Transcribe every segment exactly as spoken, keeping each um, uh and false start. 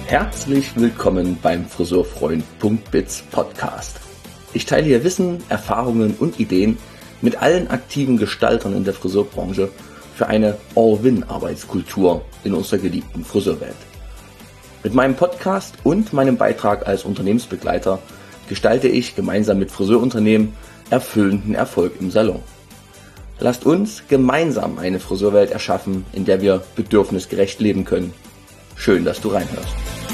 Herzlich willkommen beim Friseurfreund.biz Podcast. Ich teile hier Wissen, Erfahrungen und Ideen mit allen aktiven Gestaltern in der Friseurbranche für eine All-Win-Arbeitskultur in unserer geliebten Friseurwelt. Mit meinem Podcast und meinem Beitrag als Unternehmensbegleiter gestalte ich gemeinsam mit Friseurunternehmen erfüllenden Erfolg im Salon. Lasst uns gemeinsam eine Friseurwelt erschaffen, in der wir bedürfnisgerecht leben können. Schön, dass du reinhörst.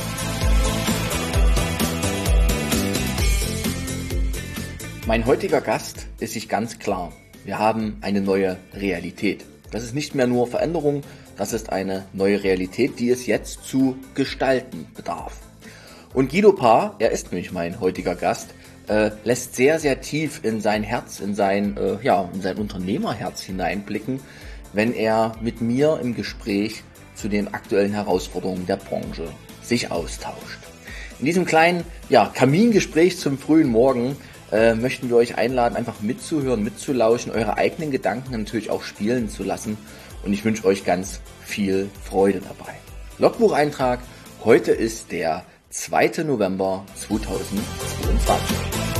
Mein heutiger Gast ist sich ganz klar. Wir haben eine neue Realität. Das ist nicht mehr nur Veränderung, das ist eine neue Realität, die es jetzt zu gestalten bedarf. Und Guido Paar, er ist nämlich mein heutiger Gast, äh, lässt sehr, sehr tief in sein Herz, in sein, äh, ja, in sein Unternehmerherz hineinblicken, wenn er mit mir im Gespräch zu den aktuellen Herausforderungen der Branche sich austauscht. In diesem kleinen, ja, Kamingespräch zum frühen Morgen äh, möchten wir euch einladen, einfach mitzuhören, mitzulauschen, eure eigenen Gedanken natürlich auch spielen zu lassen. Und ich wünsche euch ganz viel Freude dabei. Logbucheintrag, heute ist der zweite November zweitausendzweiundzwanzig.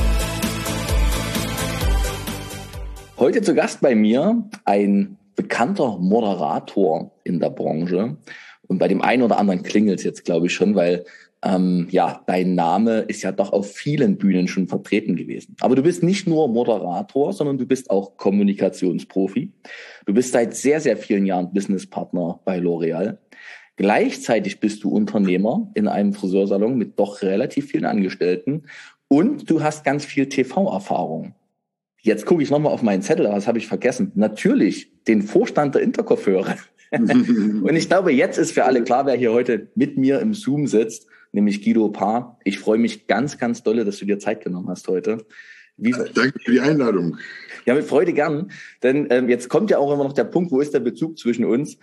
Heute zu Gast bei mir ein bekannter Moderator in der Branche. Und bei dem einen oder anderen klingelt es jetzt, glaube ich, schon, weil ähm, ja, dein Name ist ja doch auf vielen Bühnen schon vertreten gewesen. Aber du bist nicht nur Moderator, sondern du bist auch Kommunikationsprofi. Du bist seit sehr, sehr vielen Jahren Businesspartner bei L'Oréal. Gleichzeitig bist du Unternehmer in einem Friseursalon mit doch relativ vielen Angestellten und du hast ganz viel T V-Erfahrung. Jetzt gucke ich nochmal auf meinen Zettel, aber das habe ich vergessen. Natürlich den Vorstand der Intercoiffeure. Und ich glaube, jetzt ist für alle klar, wer hier heute mit mir im Zoom sitzt, nämlich Guido Paar. Ich freue mich ganz, ganz dolle, dass du dir Zeit genommen hast heute. Wie, Danke für die Einladung. Ja, mit Freude gern. Denn ähm, jetzt kommt ja auch immer noch der Punkt, wo ist der Bezug zwischen uns?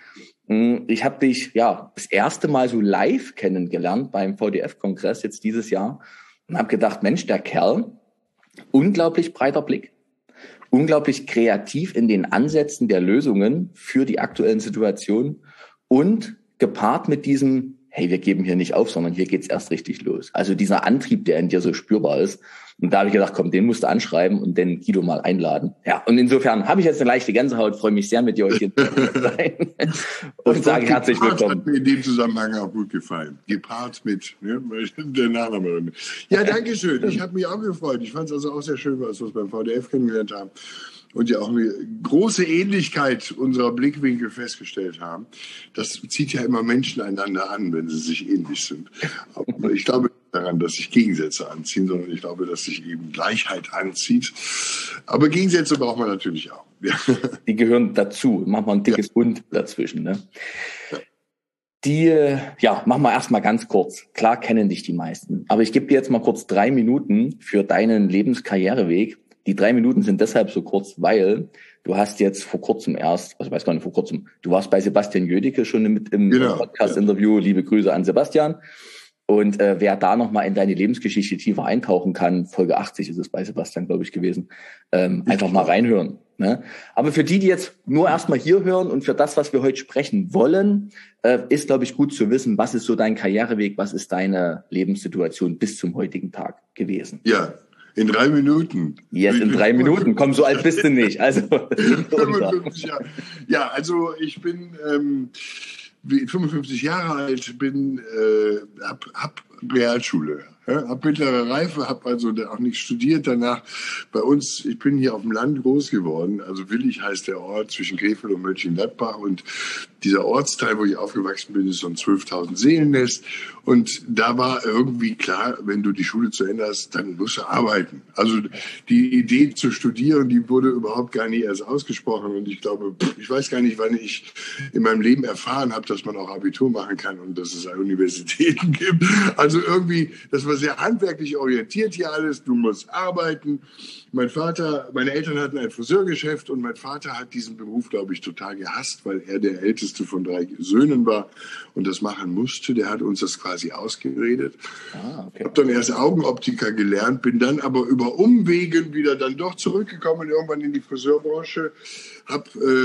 Ich habe dich ja das erste Mal so live kennengelernt beim V D F-Kongress jetzt dieses Jahr und habe gedacht, Mensch, der Kerl, unglaublich breiter Blick, unglaublich kreativ in den Ansätzen der Lösungen für die aktuellen Situationen und gepaart mit diesem, hey, wir geben hier nicht auf, sondern hier geht's erst richtig los. Also dieser Antrieb, der in dir so spürbar ist. Und da habe ich gedacht, komm, den musst du anschreiben und den Guido mal einladen. Ja, und insofern habe ich jetzt eine leichte Gänsehaut, freue mich sehr, mit dir heute hier zu sein und sage herzlich willkommen. Hat mir in dem Zusammenhang auch gut gefallen. Gepaart mit ne, der Nachname. Ja, danke schön. Ich habe mich auch gefreut. Ich fand es also auch sehr schön, was wir beim V D F kennengelernt haben. Und ja auch eine große Ähnlichkeit unserer Blickwinkel festgestellt haben. Das zieht ja immer Menschen einander an, wenn sie sich ähnlich sind. Aber ich glaube daran, dass sich Gegensätze anziehen, sondern ich glaube, dass sich eben Gleichheit anzieht. Aber Gegensätze braucht man natürlich auch. Ja. Die gehören dazu. Machen wir ein dickes ja. Und dazwischen. Ne? Ja. Die, ja, machen wir erstmal ganz kurz. Klar kennen dich die meisten. Aber ich gebe dir jetzt mal kurz drei Minuten für deinen Lebenskarriereweg. Die drei Minuten sind deshalb so kurz, weil du hast jetzt vor kurzem erst, also ich weiß gar nicht vor kurzem, du warst bei Sebastian Jödecke schon mit im genau, Podcast-Interview. Ja. Liebe Grüße an Sebastian. Und äh, wer da nochmal in deine Lebensgeschichte tiefer eintauchen kann, Folge achtzig ist es bei Sebastian, glaube ich, gewesen, ähm, einfach mal reinhören. Ne? Aber für die, die jetzt nur erstmal hier hören und für das, was wir heute sprechen wollen, äh, ist, glaube ich, gut zu wissen, was ist so dein Karriereweg, was ist deine Lebenssituation bis zum heutigen Tag gewesen? Ja. In drei Minuten. Yes, in drei Minuten. Komm, so alt bist du nicht. Also fünfundfünfzig Jahre. Ja, also ich bin ähm, fünfundfünfzig Jahre alt, bin äh, hab, hab Realschule. Ja, hab mittlere Reife, habe also auch nicht studiert danach. Bei uns, ich bin hier auf dem Land groß geworden. Also Willig heißt der Ort zwischen Krefeld und Mönchengladbach. Und dieser Ortsteil, wo ich aufgewachsen bin, ist so ein zwölftausend Seelennest. Und da war irgendwie klar, wenn du die Schule zu Ende hast, dann musst du arbeiten. Also die Idee zu studieren, die wurde überhaupt gar nicht erst ausgesprochen. Und ich glaube, ich weiß gar nicht, wann ich in meinem Leben erfahren habe, dass man auch Abitur machen kann und dass es Universitäten gibt. Also irgendwie, das war sehr handwerklich orientiert hier alles. Du musst arbeiten. Mein Vater, meine Eltern hatten ein Friseurgeschäft und mein Vater hat diesen Beruf, glaube ich, total gehasst, weil er der älteste von drei Söhnen war und das machen musste. Der hat uns das quasi ausgeredet. Ah, okay. Ich habe dann erst Augenoptiker gelernt, bin dann aber über Umwegen wieder dann doch zurückgekommen, irgendwann in die Friseurbranche, habe äh,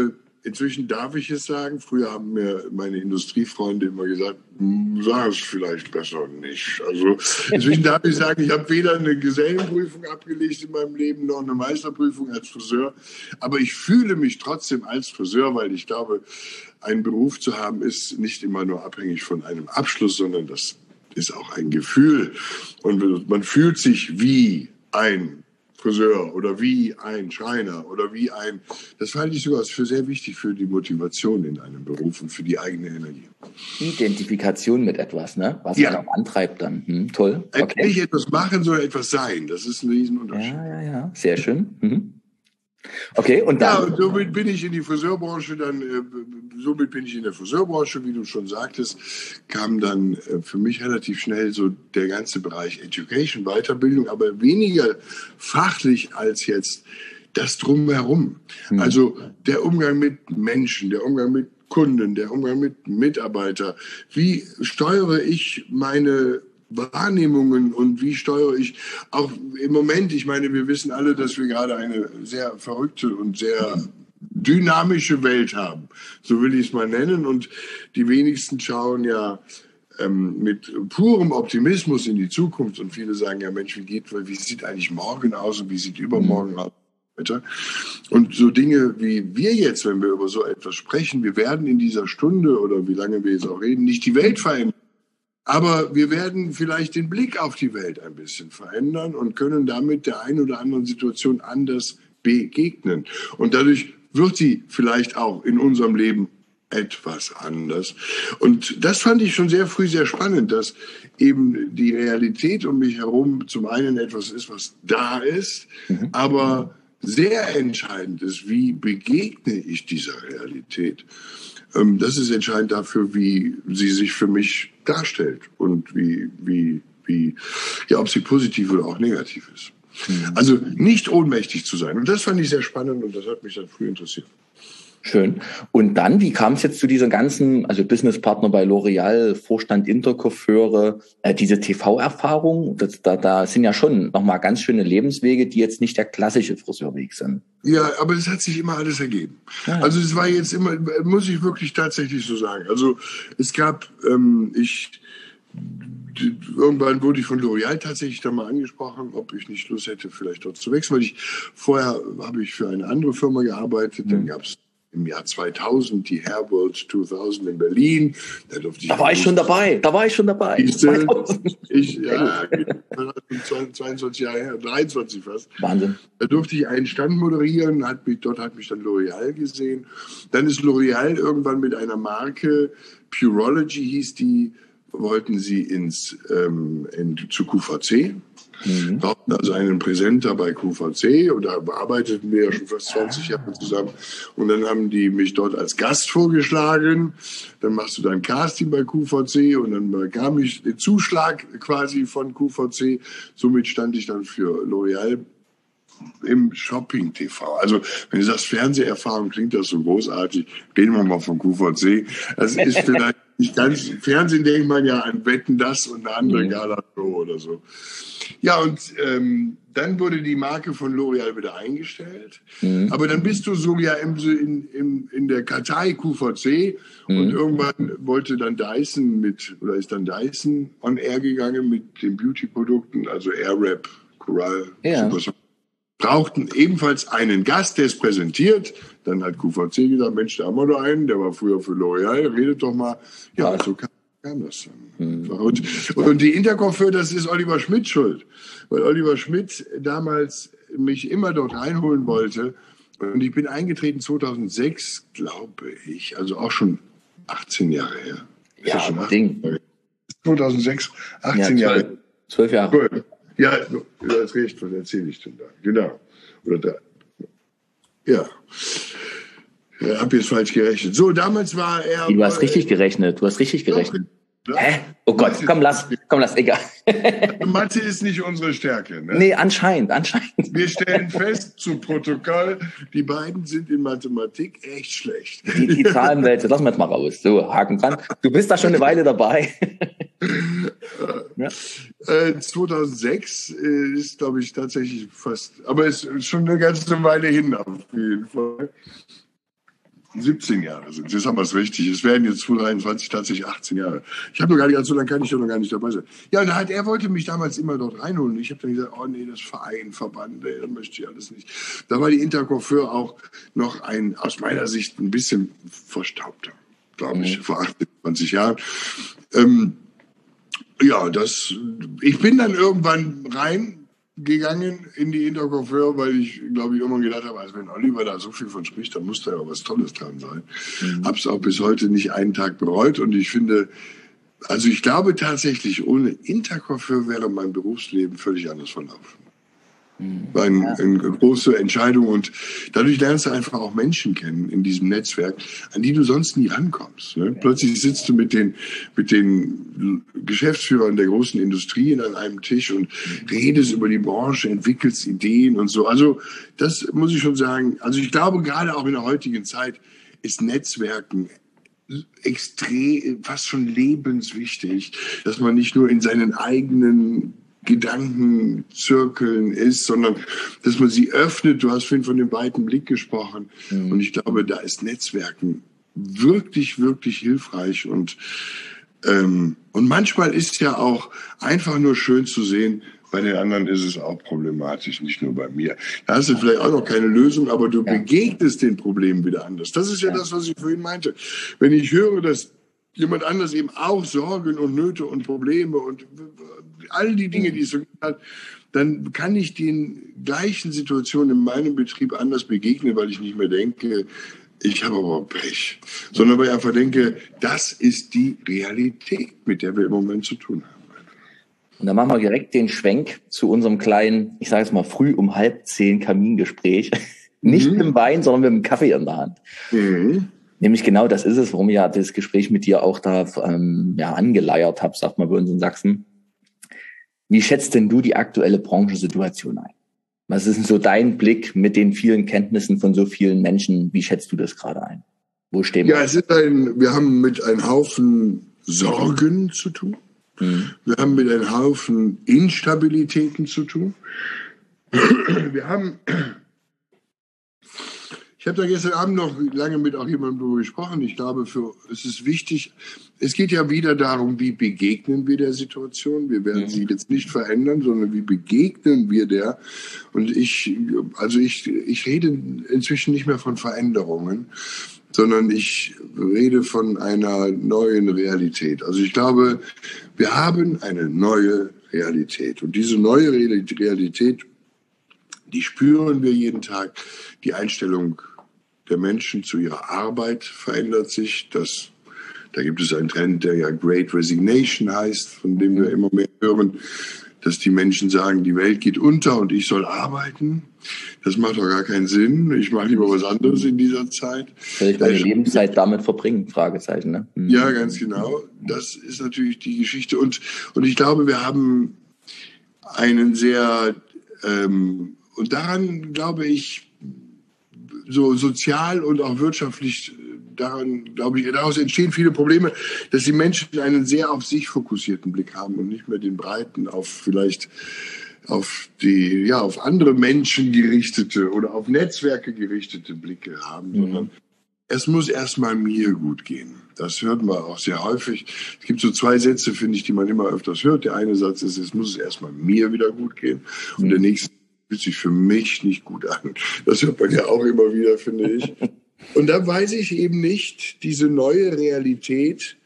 inzwischen darf ich es sagen. Früher haben mir meine Industriefreunde immer gesagt, sag es vielleicht besser nicht. Also inzwischen darf ich sagen, ich habe weder eine Gesellenprüfung abgelegt in meinem Leben noch eine Meisterprüfung als Friseur. Aber ich fühle mich trotzdem als Friseur, weil ich glaube, einen Beruf zu haben ist nicht immer nur abhängig von einem Abschluss, sondern das ist auch ein Gefühl. Und man fühlt sich wie ein Friseur oder wie ein Schreiner oder wie ein, das halte ich sogar für sehr wichtig für die Motivation in einem Beruf und für die eigene Energie. Identifikation mit etwas, ne? Was ja. einen auch antreibt dann. Hm, toll. Okay. Nicht etwas machen, sondern etwas sein. Das ist ein Riesenunterschied. Ja, ja, ja. Sehr schön. Mhm. Okay, und dann? Ja, und somit bin ich in die Friseurbranche dann, äh, somit bin ich in der Friseurbranche, wie du schon sagtest, kam dann äh, für mich relativ schnell so der ganze Bereich Education, Weiterbildung, aber weniger fachlich als jetzt das Drumherum. Mhm. Also der Umgang mit Menschen, der Umgang mit Kunden, der Umgang mit Mitarbeitern. Wie steuere ich meine Wahrnehmungen und wie steuere ich auch im Moment, ich meine, wir wissen alle, dass wir gerade eine sehr verrückte und sehr dynamische Welt haben. So will ich es mal nennen. Und die wenigsten schauen ja ähm, mit purem Optimismus in die Zukunft. Und viele sagen ja, Mensch, wie geht, wie sieht eigentlich morgen aus und wie sieht übermorgen aus? Und so Dinge wie wir jetzt, wenn wir über so etwas sprechen, wir werden in dieser Stunde oder wie lange wir jetzt auch reden, nicht die Welt verändern. Aber wir werden vielleicht den Blick auf die Welt ein bisschen verändern und können damit der einen oder anderen Situation anders begegnen. Und dadurch wird sie vielleicht auch in unserem Leben etwas anders. Und das fand ich schon sehr früh sehr spannend, dass eben die Realität um mich herum zum einen etwas ist, was da ist, mhm. aber sehr entscheidend ist, wie begegne ich dieser Realität. Das ist entscheidend dafür, wie sie sich für mich darstellt und wie, wie, wie, ja, ob sie positiv oder auch negativ ist. Mhm. Also nicht ohnmächtig zu sein. Und das fand ich sehr spannend und das hat mich dann früh interessiert. Schön. Und dann, wie kam es jetzt zu dieser ganzen, also Businesspartner bei L'Oreal, Vorstand Intercoiffeure, äh, diese T V-Erfahrung? Das, da, da sind ja schon nochmal ganz schöne Lebenswege, die jetzt nicht der klassische Friseurweg sind. Ja, aber es hat sich immer alles ergeben. Ja. Also es war jetzt immer, muss ich wirklich tatsächlich so sagen. Also es gab, ähm, ich, irgendwann wurde ich von L'Oreal tatsächlich da mal angesprochen, ob ich nicht Lust hätte, vielleicht dort zu wechseln, weil ich vorher habe ich für eine andere Firma gearbeitet, mhm. dann gab es im Jahr zweitausend die Hair World zweitausend in Berlin. Da, durfte ich da war ich schon dabei, da war ich schon dabei. Ich, ich, ja, zweiundzwanzig Jahre her, dreiundzwanzig fast. Wahnsinn. Da durfte ich einen Stand moderieren, hat mich, dort hat mich dann L'Oreal gesehen. Dann ist L'Oreal irgendwann mit einer Marke, Purology hieß die, wollten sie ins, ähm, in, zu Q V C. Mhm. Wir hatten also einen Präsenter bei Q V C und da arbeiteten wir ja schon fast zwanzig Jahre zusammen. Und dann haben die mich dort als Gast vorgeschlagen. Dann machst du dein Casting bei Q V C und dann bekam ich den Zuschlag quasi von Q V C. Somit stand ich dann für L'Oreal im Shopping-T V. Also wenn du sagst Fernseherfahrung, klingt das so großartig. Reden wir mal von Q V C. Das ist vielleicht nicht ganz, Fernsehen denkt man ja an Wetten, das und eine andere mhm. Gala-Show oder so. Ja, und ähm, dann wurde die Marke von L'Oreal wieder eingestellt. Mhm. Aber dann bist du so ja im, in, in, in der Kartei Q V C mhm. und irgendwann wollte dann Dyson mit, oder ist dann Dyson on Air gegangen mit den Beauty-Produkten, also Airwrap, Coral, ja. Super, brauchten ebenfalls einen Gast, der es präsentiert. Dann hat Q V C gesagt, Mensch, da haben wir doch einen, der war früher für L'Oreal, redet doch mal. Ja, ja. so kam, kam das dann. Mhm. Und, und die Intercoiffeur, das ist Oliver Schmidt schuld. Weil Oliver Schmidt damals mich immer dort reinholen wollte. Und ich bin eingetreten zweitausendsechs, glaube ich, also auch schon achtzehn Jahre her. Ja, ja schon Ding. zweitausendsechs, achtzehn ja, zwölf, Jahre. Zwölf Jahre. Cool. Ja, du hast recht, was erzähle ich denn da? Genau. Oder da. Ja. Ich habe jetzt falsch gerechnet. So, damals war er... Du hast richtig gerechnet, du hast richtig gerechnet. Ja. Hä? Oh Gott, komm, lass, komm, lass, egal. Mathe ist nicht unsere Stärke, ne? Nee, anscheinend, anscheinend. Wir stellen fest, zu Protokoll, die beiden sind in Mathematik echt schlecht. Die, die Zahlenwelt, lassen wir jetzt mal raus. So, Haken dran. Du bist da schon eine Weile dabei. Ja. Äh, zweitausendsechs äh, ist, glaube ich, tatsächlich fast, aber es ist schon eine ganze Weile hin auf jeden Fall. siebzehn Jahre sind. Jetzt haben wir es richtig. Es werden jetzt zwanzig dreiundzwanzig tatsächlich achtzehn Jahre. Ich habe noch gar nicht, so lange kann ich doch noch gar nicht dabei sein. Ja, und hat, er wollte mich damals immer dort reinholen. Ich habe dann gesagt, oh nee, das Verein, Verband, ey, das möchte ich alles nicht. Da war die Intercoiffeur auch noch ein, aus meiner Sicht, ein bisschen verstaubter, glaube ich, mhm. vor achtundzwanzig Jahren. Ähm, ja, das, ich bin dann irgendwann rein, gegangen in die Intercoiffeur, weil ich, glaube ich, immer gedacht habe, also wenn Oliver da so viel von spricht, dann muss da ja was Tolles dran sein. Mhm. Habe es auch bis heute nicht einen Tag bereut und ich finde, also ich glaube tatsächlich, ohne Intercoiffeur wäre mein Berufsleben völlig anders verlaufen. War ein, ja. eine große Entscheidung und dadurch lernst du einfach auch Menschen kennen in diesem Netzwerk, an die du sonst nie rankommst. Ne? Plötzlich sitzt du mit den, mit den Geschäftsführern der großen Industrien an einem Tisch und redest über die Branche, entwickelst Ideen und so. Also das muss ich schon sagen. Also ich glaube, gerade auch in der heutigen Zeit ist Netzwerken extrem, fast schon lebenswichtig, dass man nicht nur in seinen eigenen Gedankenzirkeln ist, sondern dass man sie öffnet. Du hast vorhin von dem weiten Blick gesprochen. Mhm. Und ich glaube, da ist Netzwerken wirklich, wirklich hilfreich. Und, ähm, und manchmal ist ja auch einfach nur schön zu sehen, bei den anderen ist es auch problematisch, nicht nur bei mir. Da hast du vielleicht auch noch keine Lösung, aber du ja. begegnest den Problemen wieder anders. Das ist ja, ja das, was ich vorhin meinte. Wenn ich höre, dass jemand anders eben auch Sorgen und Nöte und Probleme und all die Dinge, die es so hat, dann kann ich den gleichen Situationen in meinem Betrieb anders begegnen, weil ich nicht mehr denke, ich habe aber Pech, sondern weil ich einfach denke, das ist die Realität, mit der wir im Moment zu tun haben. Und dann machen wir direkt den Schwenk zu unserem kleinen, ich sage es mal, früh um halb zehn Kamingespräch. Nicht mhm. mit dem Wein, sondern mit dem Kaffee in der Hand. Mhm. Nämlich genau das ist es, warum ich ja das Gespräch mit dir auch da ähm, ja, angeleiert habe, sagt man bei uns in Sachsen. Wie schätzt denn du die aktuelle Branchensituation ein? Was ist denn so dein Blick mit den vielen Kenntnissen von so vielen Menschen? Wie schätzt du das gerade ein? Wo stehen wir? Ja, es ist ein, wir haben mit einem Haufen Sorgen zu tun. Mhm. Wir haben mit einem Haufen Instabilitäten zu tun. Wir haben... Ich habe da gestern Abend noch lange mit auch jemandem darüber gesprochen. Ich glaube, für, es ist wichtig, es geht ja wieder darum, wie begegnen wir der Situation. Wir werden mhm. sie jetzt nicht verändern, sondern wie begegnen wir der. Und ich, also ich, ich rede inzwischen nicht mehr von Veränderungen, sondern ich rede von einer neuen Realität. Also ich glaube, wir haben eine neue Realität. Und diese neue Realität, die spüren wir jeden Tag. Die Einstellung der Menschen zu ihrer Arbeit verändert sich. Das, da gibt es einen Trend, der ja Great Resignation heißt, von dem wir immer mehr hören, dass die Menschen sagen, die Welt geht unter und ich soll arbeiten. Das macht doch gar keinen Sinn. Ich mache lieber was anderes in dieser Zeit. Soll ich meine Lebenszeit damit verbringen? Fragezeichen, ne? Mhm. Ja, ganz genau. Das ist natürlich die Geschichte. Und, und ich glaube, wir haben einen sehr, ähm, und daran glaube ich, so sozial und auch wirtschaftlich, daran, glaube ich, daraus entstehen viele Probleme, dass die Menschen einen sehr auf sich fokussierten Blick haben und nicht mehr den breiten, auf vielleicht auf die, ja, auf andere Menschen gerichtete oder auf Netzwerke gerichtete Blicke haben, mhm. sondern es muss erstmal mir gut gehen. Das hört man auch sehr häufig. Es gibt so zwei Sätze, finde ich, die man immer öfters hört. Der eine Satz ist, es muss erstmal mir wieder gut gehen. Und mhm. der nächste fühlt sich für mich nicht gut an. Das hört man ja auch immer wieder, finde ich. Und da weiß ich eben nicht, diese neue Realität,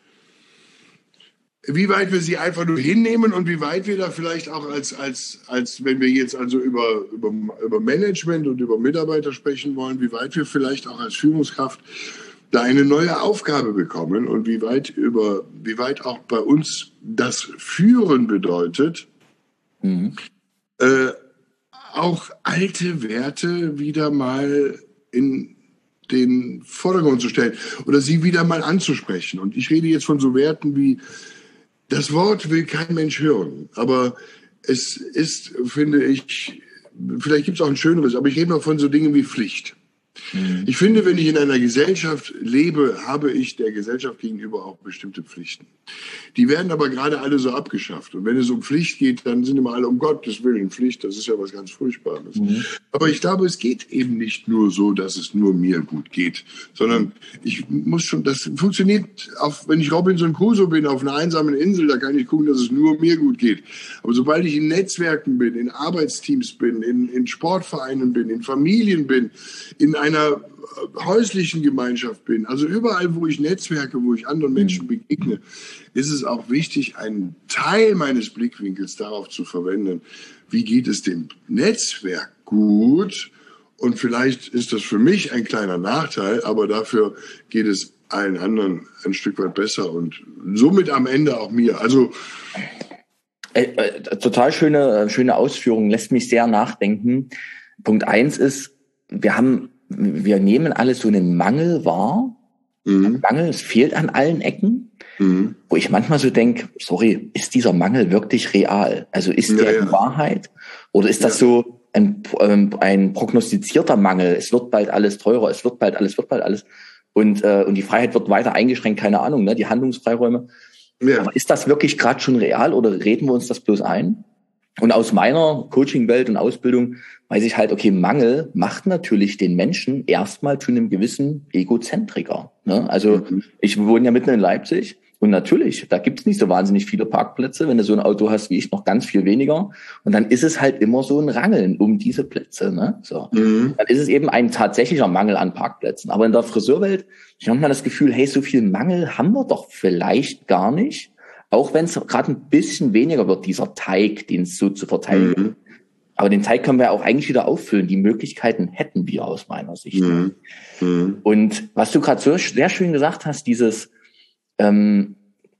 wie weit wir sie einfach nur hinnehmen und wie weit wir da vielleicht auch als, als, als wenn wir jetzt also über, über, über Management und über Mitarbeiter sprechen wollen, wie weit wir vielleicht auch als Führungskraft da eine neue Aufgabe bekommen und wie weit über, wie weit auch bei uns das Führen bedeutet, mhm. äh, auch alte Werte wieder mal in den Vordergrund zu stellen oder sie wieder mal anzusprechen. Und ich rede jetzt von so Werten wie, das Wort will kein Mensch hören, aber es ist, finde ich, vielleicht gibt es auch ein schöneres, aber ich rede mal von so Dingen wie Pflicht. Mhm. Ich finde, wenn ich in einer Gesellschaft lebe, habe ich der Gesellschaft gegenüber auch bestimmte Pflichten. Die werden aber gerade alle so abgeschafft. Und wenn es um Pflicht geht, dann sind immer alle, um Gottes Willen, Pflicht, das ist ja was ganz Furchtbares. Mhm. Aber ich glaube, es geht eben nicht nur so, dass es nur mir gut geht, sondern ich muss schon, das funktioniert, auch wenn ich Robinson Crusoe bin, auf einer einsamen Insel, da kann ich gucken, dass es nur mir gut geht. Aber sobald ich in Netzwerken bin, in Arbeitsteams bin, in, in Sportvereinen bin, in Familien bin, in einer häuslichen Gemeinschaft bin, also überall, wo ich netzwerke, wo ich anderen Menschen begegne, ist es auch wichtig, einen Teil meines Blickwinkels darauf zu verwenden, wie geht es dem Netzwerk gut, und vielleicht ist das für mich ein kleiner Nachteil, aber dafür geht es allen anderen ein Stück weit besser und somit am Ende auch mir. Also äh, äh, total schöne, schöne Ausführung, lässt mich sehr nachdenken. Punkt eins ist, wir haben Wir nehmen alles so einen Mangel wahr. Mhm. Mangel, es fehlt an allen Ecken. Mhm. Wo ich manchmal so denke, sorry, ist dieser Mangel wirklich real? Also ist ja, der ja. die Wahrheit? Oder ist das ja. so ein, ähm, ein prognostizierter Mangel? Es wird bald alles teurer, es wird bald alles, wird bald alles. Und, äh, und die Freiheit wird weiter eingeschränkt, keine Ahnung, ne? Die Handlungsfreiräume. Ja. Aber ist das wirklich gerade schon real oder reden wir uns das bloß ein? Und aus meiner Coaching-Welt und Ausbildung weiß ich halt, okay, Mangel macht natürlich den Menschen erstmal zu einem gewissen Egozentriker. Ne? Also mhm. ich wohne ja mitten in Leipzig und natürlich, da gibt's nicht so wahnsinnig viele Parkplätze. Wenn du so ein Auto hast wie ich, noch ganz viel weniger. Und dann ist es halt immer so ein Rangeln um diese Plätze. Ne? So. Mhm. Dann ist es eben ein tatsächlicher Mangel an Parkplätzen. Aber in der Friseurwelt, ich habe mal das Gefühl, hey, so viel Mangel haben wir doch vielleicht gar nicht. Auch wenn es gerade ein bisschen weniger wird, dieser Teig, den es so zu verteilen gibt. Mhm. Aber den Teig können wir auch eigentlich wieder auffüllen. Die Möglichkeiten hätten wir aus meiner Sicht. Mhm. Mhm. Und was du gerade so sehr schön gesagt hast, dieses ähm,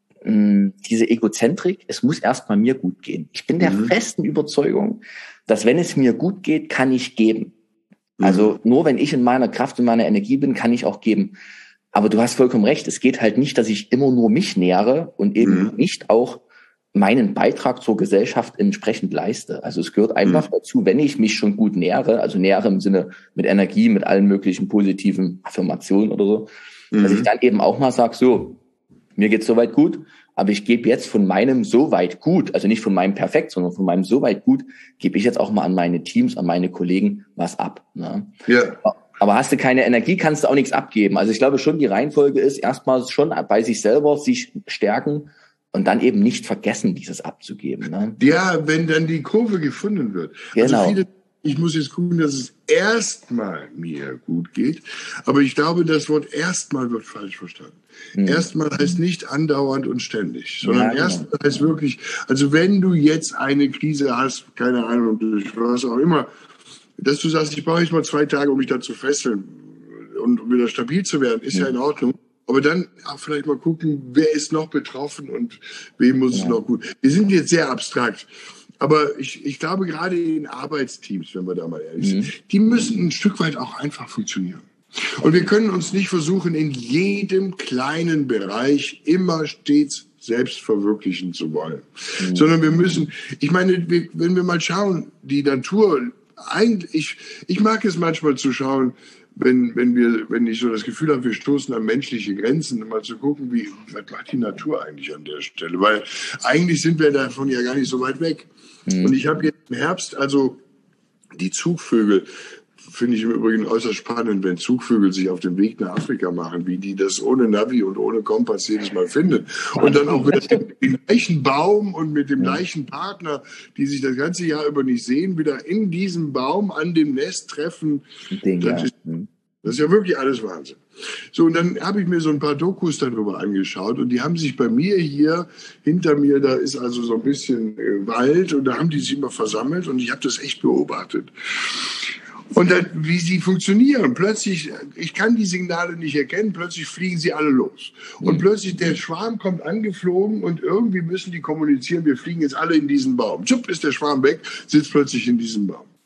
mh, diese Egozentrik, es muss erstmal mir gut gehen. Ich bin der mhm. festen Überzeugung, dass wenn es mir gut geht, kann ich geben. Mhm. Also nur wenn ich in meiner Kraft und meiner Energie bin, kann ich auch geben. Aber du hast vollkommen recht, es geht halt nicht, dass ich immer nur mich nähere und eben mhm. nicht auch meinen Beitrag zur Gesellschaft entsprechend leiste. Also es gehört einfach mhm. dazu, wenn ich mich schon gut nähere, also nähere im Sinne mit Energie, mit allen möglichen positiven Affirmationen oder so, mhm. dass ich dann eben auch mal sage, so, mir geht's soweit gut, aber ich gebe jetzt von meinem soweit gut, also nicht von meinem perfekt, sondern von meinem soweit gut, gebe ich jetzt auch mal an meine Teams, an meine Kollegen was ab. Ne? Ja. Aber hast du keine Energie, kannst du auch nichts abgeben. Also ich glaube schon, die Reihenfolge ist erstmal schon bei sich selber sich stärken und dann eben nicht vergessen, dieses abzugeben. Ne? Ja, wenn dann die Kurve gefunden wird. Genau. Also viele, ich muss jetzt gucken, dass es erstmal mir gut geht. Aber ich glaube, das Wort erstmal wird falsch verstanden. Hm. Erstmal heißt nicht andauernd und ständig, sondern ja, genau. erstmal heißt wirklich, also wenn du jetzt eine Krise hast, keine Ahnung, durch was auch immer, dass du sagst, ich brauche jetzt mal zwei Tage, um mich da zu fesseln und wieder stabil zu werden, ist ja, ja in Ordnung. Aber dann auch vielleicht mal gucken, wer ist noch betroffen und wem muss ja. es noch gut. Wir sind jetzt sehr abstrakt. Aber ich, ich glaube, gerade in Arbeitsteams, wenn wir da mal ehrlich mhm. sind, die müssen ein Stück weit auch einfach funktionieren. Und wir können uns nicht versuchen, in jedem kleinen Bereich immer stets selbst verwirklichen zu wollen. Mhm. Sondern wir müssen, ich meine, wir, wenn wir mal schauen, die Natur, eigentlich, ich, ich mag es manchmal zu schauen, wenn, wenn wir, wenn ich so das Gefühl habe, wir stoßen an menschliche Grenzen, mal zu gucken, wie, was macht die Natur eigentlich an der Stelle? Weil eigentlich sind wir davon ja gar nicht so weit weg. Mhm. Und ich habe jetzt im Herbst, also die Zugvögel, finde ich im Übrigen äußerst spannend, wenn Zugvögel sich auf den Weg nach Afrika machen, wie die das ohne Navi und ohne Kompass jedes Mal finden. Und dann auch wieder mit dem gleichen Baum und mit dem gleichen Partner, die sich das ganze Jahr über nicht sehen, wieder in diesem Baum an dem Nest treffen. Das ist, das ist ja wirklich alles Wahnsinn. So, und dann habe ich mir so ein paar Dokus darüber angeschaut und die haben sich bei mir hier, hinter mir, da ist also so ein bisschen Wald und da haben die sich immer versammelt und ich habe das echt beobachtet. Und dann, wie sie funktionieren. Plötzlich, ich kann die Signale nicht erkennen, plötzlich fliegen sie alle los. Und plötzlich der Schwarm kommt angeflogen und irgendwie müssen die kommunizieren, wir fliegen jetzt alle in diesen Baum. Zup, ist der Schwarm weg, sitzt plötzlich in diesem Baum.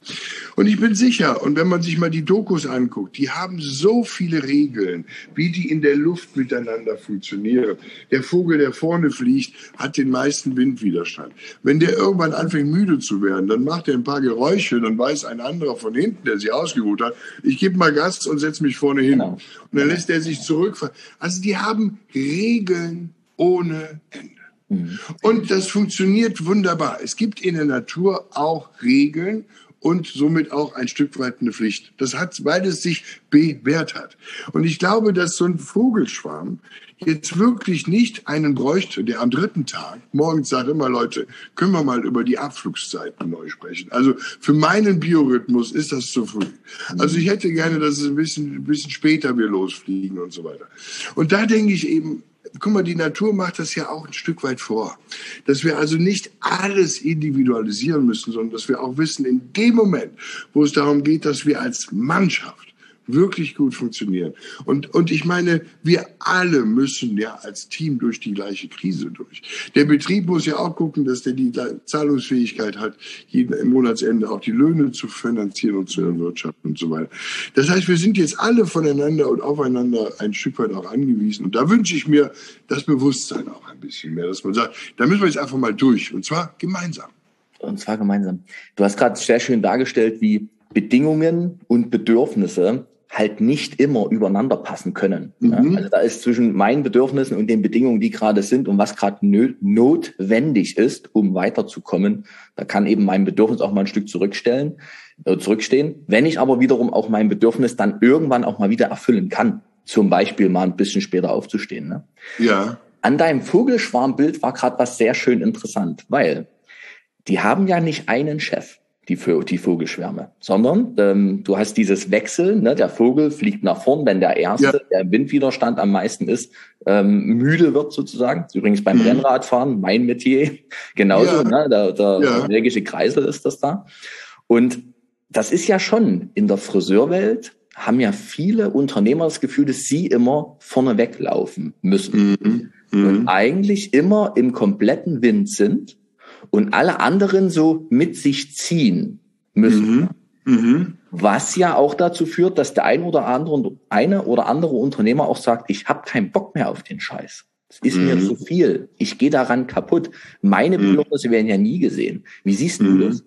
Und ich bin sicher, und wenn man sich mal die Dokus anguckt, die haben so viele Regeln, wie die in der Luft miteinander funktionieren. Der Vogel, der vorne fliegt, hat den meisten Windwiderstand. Wenn der irgendwann anfängt müde zu werden, dann macht er ein paar Geräusche, dann weiß ein anderer von hinten, der sich ausgeruht hat, ich gebe mal Gas und setze mich vorne hin. Genau. Und dann lässt er sich zurückfahren. Also die haben Regeln ohne Ende. Mhm. Und das funktioniert wunderbar. Es gibt in der Natur auch Regeln und somit auch ein Stück weit eine Pflicht. Das hat, weil es sich bewährt hat. Und ich glaube, dass so ein Vogelschwarm jetzt wirklich nicht einen bräuchte, der am dritten Tag morgens sagt immer, Leute, können wir mal über die Abflugszeiten neu sprechen. Also für meinen Biorhythmus ist das zu früh. Also ich hätte gerne, dass es ein bisschen, ein bisschen später wir losfliegen und so weiter. Und da denke ich eben, guck mal, die Natur macht das ja auch ein Stück weit vor. Dass wir also nicht alles individualisieren müssen, sondern dass wir auch wissen, in dem Moment, wo es darum geht, dass wir als Mannschaft wirklich gut funktionieren. Und, und ich meine, wir alle müssen ja als Team durch die gleiche Krise durch. Der Betrieb muss ja auch gucken, dass der die Zahlungsfähigkeit hat, jeden Monatsende auch die Löhne zu finanzieren und zu erwirtschaften und so weiter. Das heißt, wir sind jetzt alle voneinander und aufeinander ein Stück weit auch angewiesen. Und da wünsche ich mir das Bewusstsein auch ein bisschen mehr, dass man sagt, da müssen wir jetzt einfach mal durch. Und zwar gemeinsam. Und zwar gemeinsam. Du hast gerade sehr schön dargestellt, wie Bedingungen und Bedürfnisse halt nicht immer übereinander passen können. Mhm. Also da ist zwischen meinen Bedürfnissen und den Bedingungen, die gerade sind und was gerade notwendig ist, um weiterzukommen, da kann eben mein Bedürfnis auch mal ein Stück zurückstellen, äh, zurückstehen. Wenn ich aber wiederum auch mein Bedürfnis dann irgendwann auch mal wieder erfüllen kann, zum Beispiel mal ein bisschen später aufzustehen. Ne? Ja. An deinem Vogelschwarmbild war gerade was sehr schön interessant, weil die haben ja nicht einen Chef, die, die Vogelschwärme, sondern ähm, du hast dieses Wechsel, ne, der Vogel fliegt nach vorn, wenn der Erste, ja. der im Windwiderstand am meisten ist, ähm, müde wird sozusagen. Das ist übrigens beim mhm. Rennradfahren, mein Metier, genauso, ja. ne, der, der ja. energische Kreisel ist das da. Und das ist ja schon in der Friseurwelt, haben ja viele Unternehmer das Gefühl, dass sie immer vorne weglaufen müssen. Mhm. Mhm. Und eigentlich immer im kompletten Wind sind und alle anderen so mit sich ziehen müssen. Mhm. Mhm. Was ja auch dazu führt, dass der ein oder andere, eine oder andere Unternehmer auch sagt, ich habe keinen Bock mehr auf den Scheiß. Das ist mhm. mir zu viel. Ich gehe daran kaputt. Meine Bedürfnisse werden ja nie gesehen. Wie siehst du mhm. das?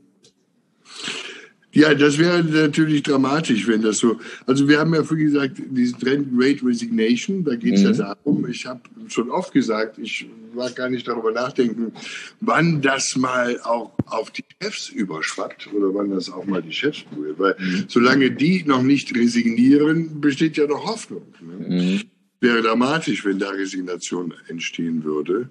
Ja, das wäre natürlich dramatisch, wenn das so... Also wir haben ja früher gesagt, diesen Trend Great Resignation, da geht es mhm. ja darum, ich habe schon oft gesagt, ich mag gar nicht darüber nachdenken, wann das mal auch auf die Chefs überschwappt oder wann das auch mal die Chefs berührt. Weil mhm. solange die noch nicht resignieren, besteht ja noch Hoffnung. Ne? Mhm. Wäre dramatisch, wenn da Resignation entstehen würde.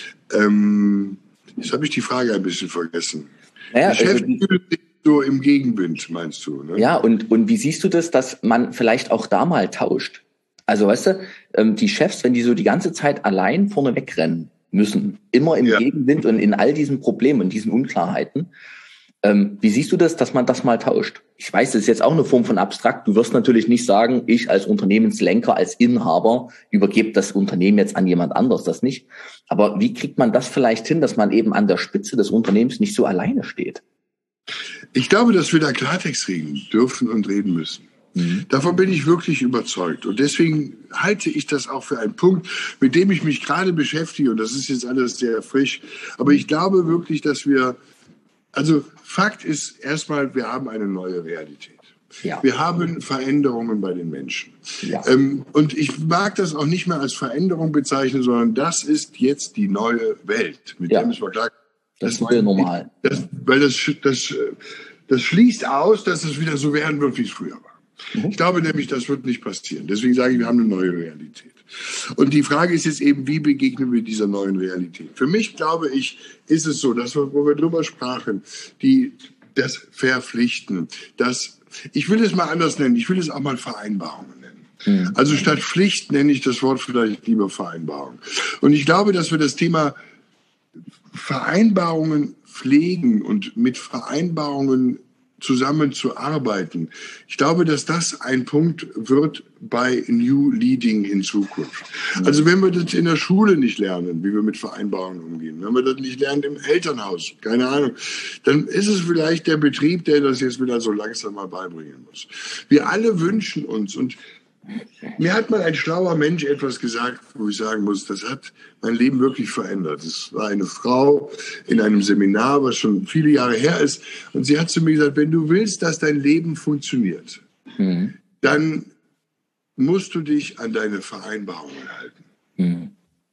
Ähm, jetzt habe ich die Frage ein bisschen vergessen. Naja, die Chefs also die so im Gegenwind, meinst du? Ne? Ja, und, und wie siehst du das, dass man vielleicht auch da mal tauscht? Also, weißt du, ähm, die Chefs, wenn die so die ganze Zeit allein vorne wegrennen müssen, immer im ja. Gegenwind und in all diesen Problemen und diesen Unklarheiten, ähm, wie siehst du das, dass man das mal tauscht? Ich weiß, das ist jetzt auch eine Form von abstrakt. Du wirst natürlich nicht sagen, ich als Unternehmenslenker, als Inhaber übergebe das Unternehmen jetzt an jemand anderes, das nicht. Aber wie kriegt man das vielleicht hin, dass man eben an der Spitze des Unternehmens nicht so alleine steht? Ich glaube, dass wir da Klartext reden dürfen und reden müssen. Mhm. Davon bin ich wirklich überzeugt. Und deswegen halte ich das auch für einen Punkt, mit dem ich mich gerade beschäftige. Und das ist jetzt alles sehr frisch. Aber ich glaube wirklich, dass wir, also Fakt ist erstmal, wir haben eine neue Realität. Ja. Wir haben Veränderungen bei den Menschen. Ja. Ähm, und ich mag das auch nicht mehr als Veränderung bezeichnen, sondern das ist jetzt die neue Welt. Mit ja. der müssen wir klar. Das, das ist normal. Das, weil das, das, das schließt aus, dass es wieder so werden wird, wie es früher war. Mhm. Ich glaube nämlich, das wird nicht passieren. Deswegen sage ich, wir haben eine neue Realität. Und die Frage ist jetzt eben, wie begegnen wir dieser neuen Realität? Für mich, glaube ich, ist es so, dass wir, wo wir drüber sprachen, die, das Verpflichten, das, ich will es mal anders nennen, ich will es auch mal Vereinbarungen nennen. Mhm. Also statt Pflicht nenne ich das Wort vielleicht lieber Vereinbarung. Und ich glaube, dass wir das Thema Vereinbarungen pflegen und mit Vereinbarungen zusammenzuarbeiten. Ich glaube, dass das ein Punkt wird bei New Leading in Zukunft. Also wenn wir das in der Schule nicht lernen, wie wir mit Vereinbarungen umgehen, wenn wir das nicht lernen im Elternhaus, keine Ahnung, dann ist es vielleicht der Betrieb, der das jetzt wieder so langsam mal beibringen muss. Wir alle wünschen uns, und mir hat mal ein schlauer Mensch etwas gesagt, wo ich sagen muss, das hat mein Leben wirklich verändert. Es war eine Frau in einem Seminar, was schon viele Jahre her ist. Und sie hat zu mir gesagt, wenn du willst, dass dein Leben funktioniert, mhm. dann musst du dich an deine Vereinbarungen halten. Mhm.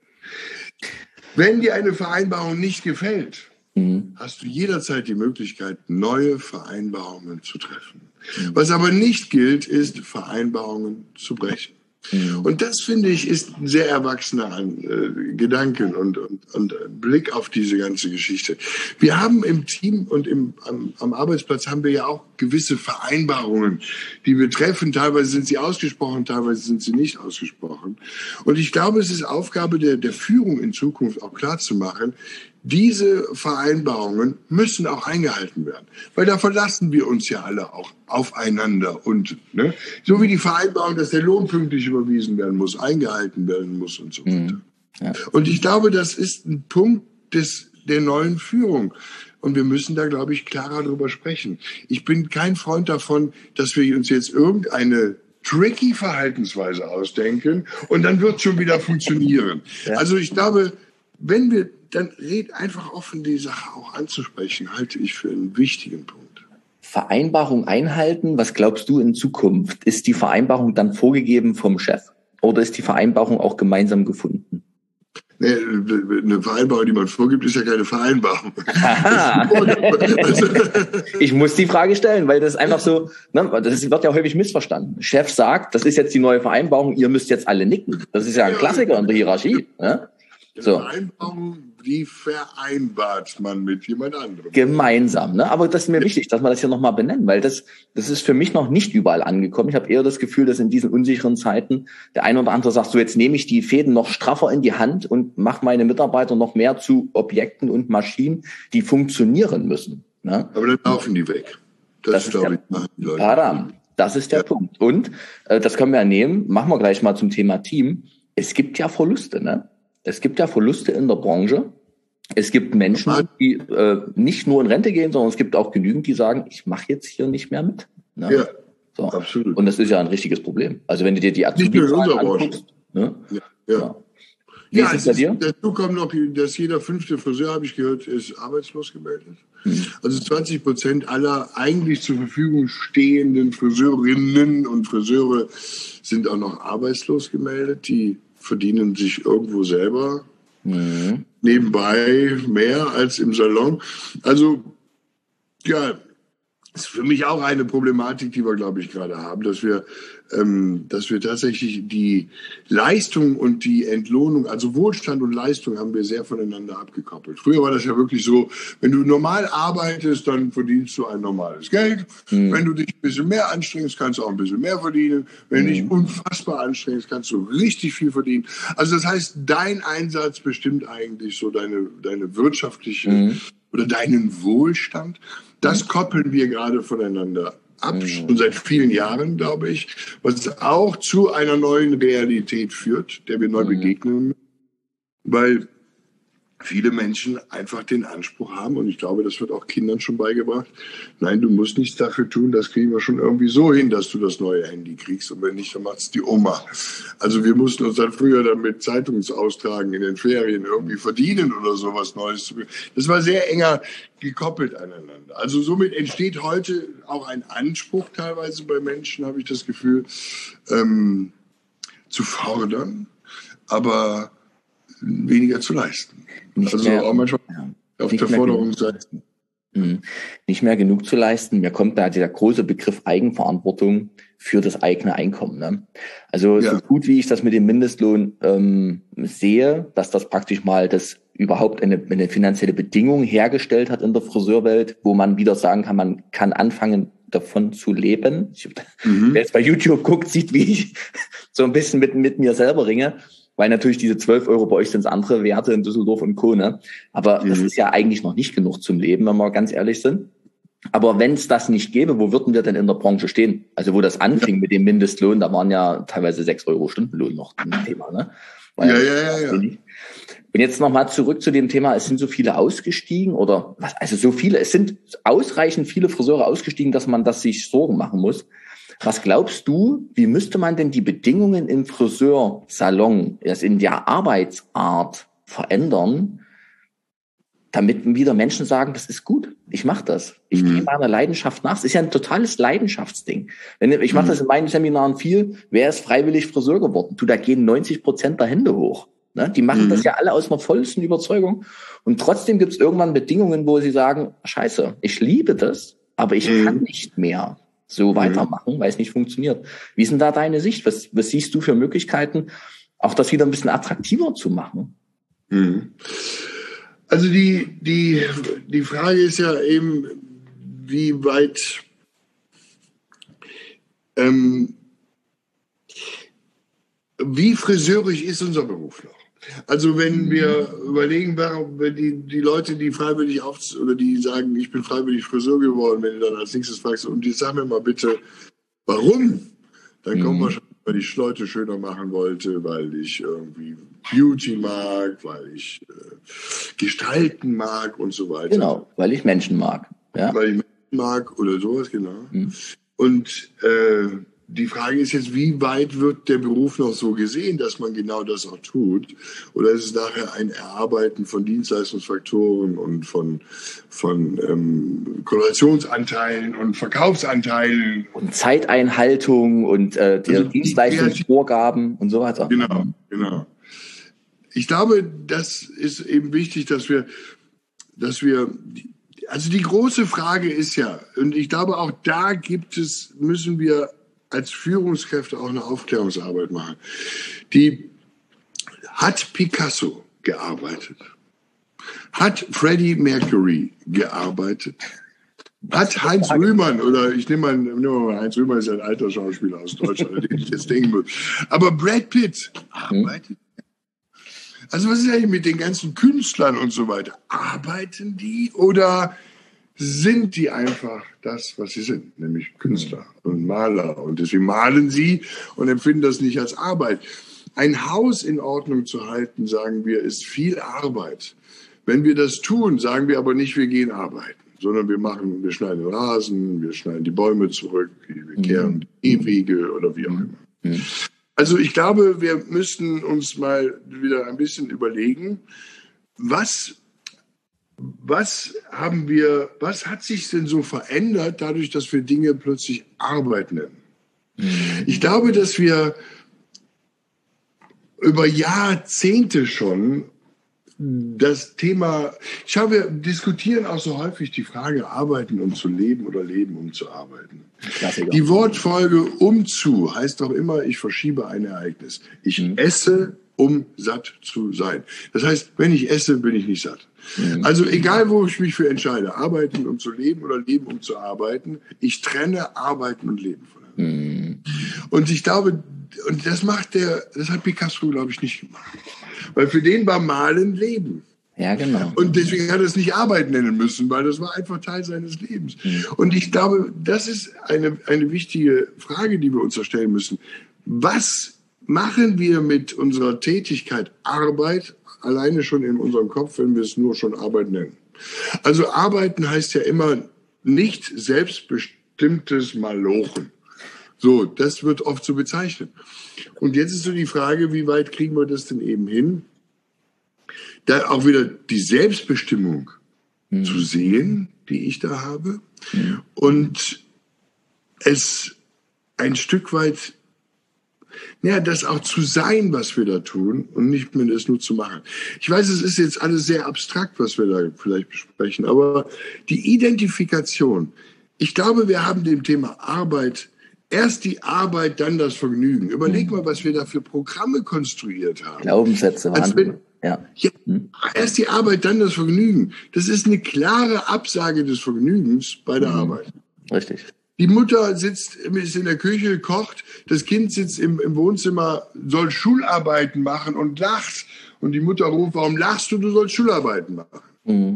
Wenn dir eine Vereinbarung nicht gefällt, mhm. hast du jederzeit die Möglichkeit, neue Vereinbarungen zu treffen. Mhm. Was aber nicht gilt, ist, Vereinbarungen zu brechen. Mhm. Und das, finde ich, ist ein sehr erwachsener äh, Gedanke und, und, und Blick auf diese ganze Geschichte. Wir haben im Team und im, am, am Arbeitsplatz haben wir ja auch gewisse Vereinbarungen, die wir treffen. Teilweise sind sie ausgesprochen, teilweise sind sie nicht ausgesprochen. Und ich glaube, es ist Aufgabe der, der Führung in Zukunft auch klarzumachen, diese Vereinbarungen müssen auch eingehalten werden, weil da verlassen wir uns ja alle auch aufeinander und ne, so wie die Vereinbarung, dass der Lohn pünktlich überwiesen werden muss, eingehalten werden muss und so weiter. Mhm. Ja. Und ich glaube, das ist ein Punkt des der neuen Führung. Und wir müssen da, glaube ich, klarer drüber sprechen. Ich bin kein Freund davon, dass wir uns jetzt irgendeine tricky Verhaltensweise ausdenken und dann wird es schon wieder funktionieren. Ja. Also ich glaube, wenn wir, dann red einfach offen, die Sache auch anzusprechen, halte ich für einen wichtigen Punkt. Vereinbarung einhalten, was glaubst du in Zukunft? Ist die Vereinbarung dann vorgegeben vom Chef oder ist die Vereinbarung auch gemeinsam gefunden? Nee, eine Vereinbarung, die man vorgibt, ist ja keine Vereinbarung. Also, ich muss die Frage stellen, weil das ist einfach so, ne, das wird ja häufig missverstanden. Chef sagt, das ist jetzt die neue Vereinbarung, ihr müsst jetzt alle nicken. Das ist ja ein Klassiker in der Hierarchie. Ne? So. Vereinbarung, die vereinbart man mit jemand anderem. Gemeinsam, ne? Aber das ist mir wichtig, dass wir das hier nochmal benennen, weil das, das ist für mich noch nicht überall angekommen. Ich habe eher das Gefühl, dass in diesen unsicheren Zeiten der eine oder andere sagt, so jetzt nehme ich die Fäden noch straffer in die Hand und mache meine Mitarbeiter noch mehr zu Objekten und Maschinen, die funktionieren müssen. Ne? Aber dann laufen die weg. Das, das ist, glaube ich, machen die Leute. Adam, das ist der ja. Punkt. Und äh, das können wir ja nehmen, machen wir gleich mal zum Thema Team. Es gibt ja Verluste, ne? Es gibt ja Verluste in der Branche. Es gibt Menschen, die äh, nicht nur in Rente gehen, sondern es gibt auch genügend, die sagen, ich mache jetzt hier nicht mehr mit. Ne? Ja, so. Absolut. Und das ist ja ein richtiges Problem. Also wenn du dir die Azubi-Zahlen anguckst. Ne? Ja, ja. ja. Wie ja, ist es bei dir? Dazu kommt noch, dass jeder fünfte Friseur, habe ich gehört, ist arbeitslos gemeldet. Hm. Also zwanzig Prozent aller eigentlich zur Verfügung stehenden Friseurinnen und Friseure sind auch noch arbeitslos gemeldet. Die verdienen sich irgendwo selber mhm. nebenbei mehr als im Salon. Also, ja, ist für mich auch eine Problematik, die wir, glaube ich, gerade haben, dass wir, ähm, dass wir tatsächlich die Leistung und die Entlohnung, also Wohlstand und Leistung haben wir sehr voneinander abgekoppelt. Früher war das ja wirklich so, wenn du normal arbeitest, dann verdienst du ein normales Geld. Mhm. Wenn du dich ein bisschen mehr anstrengst, kannst du auch ein bisschen mehr verdienen. Wenn du mhm. dich unfassbar anstrengst, kannst du richtig viel verdienen. Also das heißt, dein Einsatz bestimmt eigentlich so deine, deine wirtschaftliche mhm. oder deinen Wohlstand. Das koppeln wir gerade voneinander ab, mhm. schon seit vielen Jahren, glaube ich, was auch zu einer neuen Realität führt, der wir neu mhm. begegnen, weil viele Menschen einfach den Anspruch haben, und ich glaube, das wird auch Kindern schon beigebracht, nein, du musst nichts dafür tun, das kriegen wir schon irgendwie so hin, dass du das neue Handy kriegst, und wenn nicht, dann macht's die Oma. Also wir mussten uns dann früher dann mit Zeitungsaustragen in den Ferien irgendwie verdienen oder sowas Neues zu. Das war sehr enger gekoppelt aneinander. Also somit entsteht heute auch ein Anspruch teilweise bei Menschen, habe ich das Gefühl, ähm, zu fordern, aber weniger zu leisten. Nicht also mehr, auch manchmal ja, auf der Forderungsseite. Mhm. Nicht mehr genug zu leisten. Mir kommt da dieser große Begriff Eigenverantwortung für das eigene Einkommen. Ne? Also ja. so gut wie ich das mit dem Mindestlohn ähm, sehe, dass das praktisch mal das überhaupt eine, eine finanzielle Bedingung hergestellt hat in der Friseurwelt, wo man wieder sagen kann, man kann anfangen, davon zu leben. Ich, mhm. Wer jetzt bei YouTube guckt, sieht, wie ich so ein bisschen mit, mit mir selber ringe. Weil natürlich diese zwölf Euro bei euch sind andere Werte in Düsseldorf und Co. Ne? Aber mhm. das ist ja eigentlich noch nicht genug zum Leben, wenn wir ganz ehrlich sind. Aber wenn es das nicht gäbe, wo würden wir denn in der Branche stehen? Also wo das anfing mit dem Mindestlohn, da waren ja teilweise sechs Euro Stundenlohn noch ein Thema, ne? Weil ja, ja, ja, ja. Und jetzt nochmal zurück zu dem Thema, es sind so viele ausgestiegen oder was, also so viele, es sind ausreichend viele Friseure ausgestiegen, dass man das sich Sorgen machen muss. Was glaubst du, wie müsste man denn die Bedingungen im Friseursalon, also in der Arbeitsart verändern, damit wieder Menschen sagen, das ist gut, ich mache das. Ich mhm. gehe meiner Leidenschaft nach. Es ist ja ein totales Leidenschaftsding. Wenn, ich mache mhm. das in meinen Seminaren viel. Wer ist freiwillig Friseur geworden? Du, da gehen neunzig Prozent der Hände hoch. Ne? Die machen mhm. das ja alle aus einer vollsten Überzeugung. Und trotzdem gibt es irgendwann Bedingungen, wo sie sagen, scheiße, ich liebe das, aber ich mhm. kann nicht mehr so weitermachen, weil es nicht funktioniert. Wie ist denn da deine Sicht? Was, was siehst du für Möglichkeiten, auch das wieder ein bisschen attraktiver zu machen? Mhm. Also die, die, die Frage ist ja eben, wie weit ähm, wie friseurisch ist unser Beruf noch? Also wenn wir überlegen, warum die, die Leute, die freiwillig auf oder die sagen, ich bin freiwillig Friseur geworden, wenn du dann als nächstes fragst, und die sagen mir mal bitte, warum? Dann kommen mhm. wahrscheinlich, weil ich Leute schöner machen wollte, weil ich irgendwie Beauty mag, weil ich äh, gestalten mag und so weiter. Genau, weil ich Menschen mag. Ja? Weil ich Menschen mag oder sowas, genau. Mhm. Und äh, die Frage ist jetzt, wie weit wird der Beruf noch so gesehen, dass man genau das auch tut? Oder ist es nachher ein Erarbeiten von Dienstleistungsfaktoren und von, von ähm, Korrelationsanteilen und Verkaufsanteilen? Und Zeiteinhaltung und äh, die also Dienstleistungsvorgaben und so weiter. Genau, genau. Ich glaube, das ist eben wichtig, dass wir, dass wir, also die große Frage ist ja, und ich glaube auch da gibt es, müssen wir als Führungskräfte auch eine Aufklärungsarbeit machen. Die hat Picasso gearbeitet? Hat Freddie Mercury gearbeitet? Hat Heinz Rühmann, oder ich nehme mal, nehmen mal Heinz Rühmann ist ja ein alter Schauspieler aus Deutschland, den ich jetzt denken muss. Aber Brad Pitt arbeitet? Also was ist eigentlich mit den ganzen Künstlern und so weiter? Arbeiten die oder sind die einfach das, was sie sind, nämlich Künstler und Maler? Und deswegen malen sie und empfinden das nicht als Arbeit. Ein Haus in Ordnung zu halten, sagen wir, ist viel Arbeit. Wenn wir das tun, sagen wir aber nicht, wir gehen arbeiten, sondern wir machen, wir schneiden den Rasen, wir schneiden die Bäume zurück, wir kehren die Gehwege oder wie auch immer. Mhm. Also ich glaube, wir müssen uns mal wieder ein bisschen überlegen, was Was haben wir, was hat sich denn so verändert, dadurch, dass wir Dinge plötzlich Arbeit nennen? Mhm. Ich glaube, dass wir über Jahrzehnte schon das Thema, schau, wir diskutieren auch so häufig die Frage, arbeiten um zu leben oder leben um zu arbeiten. Die Wortfolge um zu heißt doch immer, ich verschiebe ein Ereignis. Ich mhm. esse, um satt zu sein. Das heißt, wenn ich esse, bin ich nicht satt. Mhm. Also egal, wo ich mich für entscheide, arbeiten um zu leben oder leben um zu arbeiten, ich trenne Arbeiten und Leben voneinander. Mhm. Und ich glaube, und das macht der, das hat Picasso, glaube ich, nicht gemacht. Weil für den war Malen Leben. Ja, genau. Und deswegen hat er es nicht Arbeit nennen müssen, weil das war einfach Teil seines Lebens. Mhm. Und ich glaube, das ist eine, eine wichtige Frage, die wir uns da stellen müssen. Was machen wir mit unserer Tätigkeit Arbeit alleine schon in unserem Kopf, wenn wir es nur schon Arbeit nennen? Also arbeiten heißt ja immer nicht selbstbestimmtes Malochen. So, das wird oft so bezeichnet. Und jetzt ist so die Frage, wie weit kriegen wir das denn eben hin, da auch wieder die Selbstbestimmung mhm. zu sehen, die ich da habe, mhm. und es ein Stück weit, ja, das auch zu sein, was wir da tun, und nicht mehr das nur zu machen. Ich weiß, es ist jetzt alles sehr abstrakt, was wir da vielleicht besprechen, aber die Identifikation, ich glaube, wir haben dem Thema Arbeit erst die Arbeit, dann das Vergnügen. Überleg mal, was wir da für Programme konstruiert haben. Glaubenssätze waren. Wenn, ja. Ja, erst die Arbeit, dann das Vergnügen. Das ist eine klare Absage des Vergnügens bei der mhm. Arbeit. Richtig. Die Mutter sitzt, ist in der Küche, kocht, das Kind sitzt im, im Wohnzimmer, soll Schularbeiten machen und lacht. Und die Mutter ruft, warum lachst du, du sollst Schularbeiten machen. Mhm.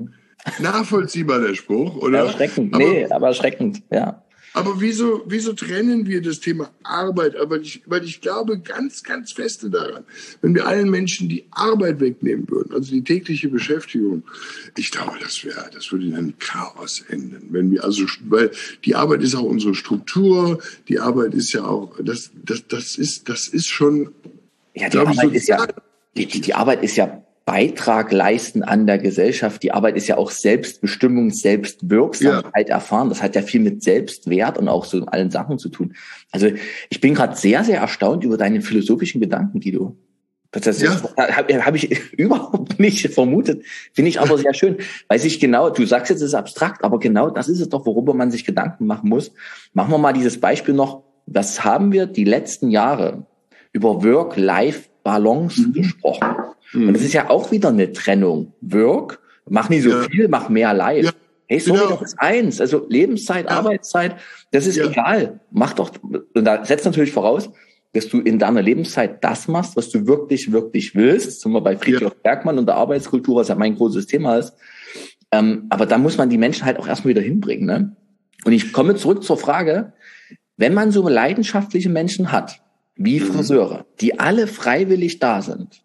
Nachvollziehbar der Spruch, oder? Erschreckend, aber, nee, aber erschreckend, ja. Aber wieso, wieso trennen wir das Thema Arbeit? Aber ich, weil ich glaube ganz, ganz feste daran, wenn wir allen Menschen die Arbeit wegnehmen würden, also die tägliche Beschäftigung, ich glaube, das wäre, das würde in einem Chaos enden. Wenn wir also, weil die Arbeit ist auch unsere Struktur, die Arbeit ist ja auch, das, das, das ist, das ist schon. Ja, die Arbeit ist ja, die, die Arbeit ist ja Beitrag leisten an der Gesellschaft. Die Arbeit ist ja auch Selbstbestimmung, Selbstwirksamkeit ja. erfahren. Das hat ja viel mit Selbstwert und auch so in allen Sachen zu tun. Also ich bin gerade sehr, sehr erstaunt über deine philosophischen Gedanken, Guido. Das, das ja. habe hab ich überhaupt nicht vermutet. Finde ich aber sehr schön. Weil sich genau, du sagst jetzt, es ist abstrakt, aber genau das ist es doch, worüber man sich Gedanken machen muss. Machen wir mal dieses Beispiel noch. Was haben wir die letzten Jahre über Work-Life-Balance mhm. gesprochen? Und das ist ja auch wieder eine Trennung. Work, mach nicht so ja. viel, mach mehr Live. Ja. Hey, sorry, genau. Das ist eins. Also Lebenszeit, ja. Arbeitszeit, das ist ja. egal. Mach doch, und da setzt natürlich voraus, dass du in deiner Lebenszeit das machst, was du wirklich, wirklich willst. Zum Beispiel bei Friedrich ja. Bergmann und der Arbeitskultur, was ja mein großes Thema ist. Ähm, aber da muss man die Menschen halt auch erstmal wieder hinbringen. Ne? Und ich komme zurück zur Frage, wenn man so leidenschaftliche Menschen hat, wie Friseure, die alle freiwillig da sind,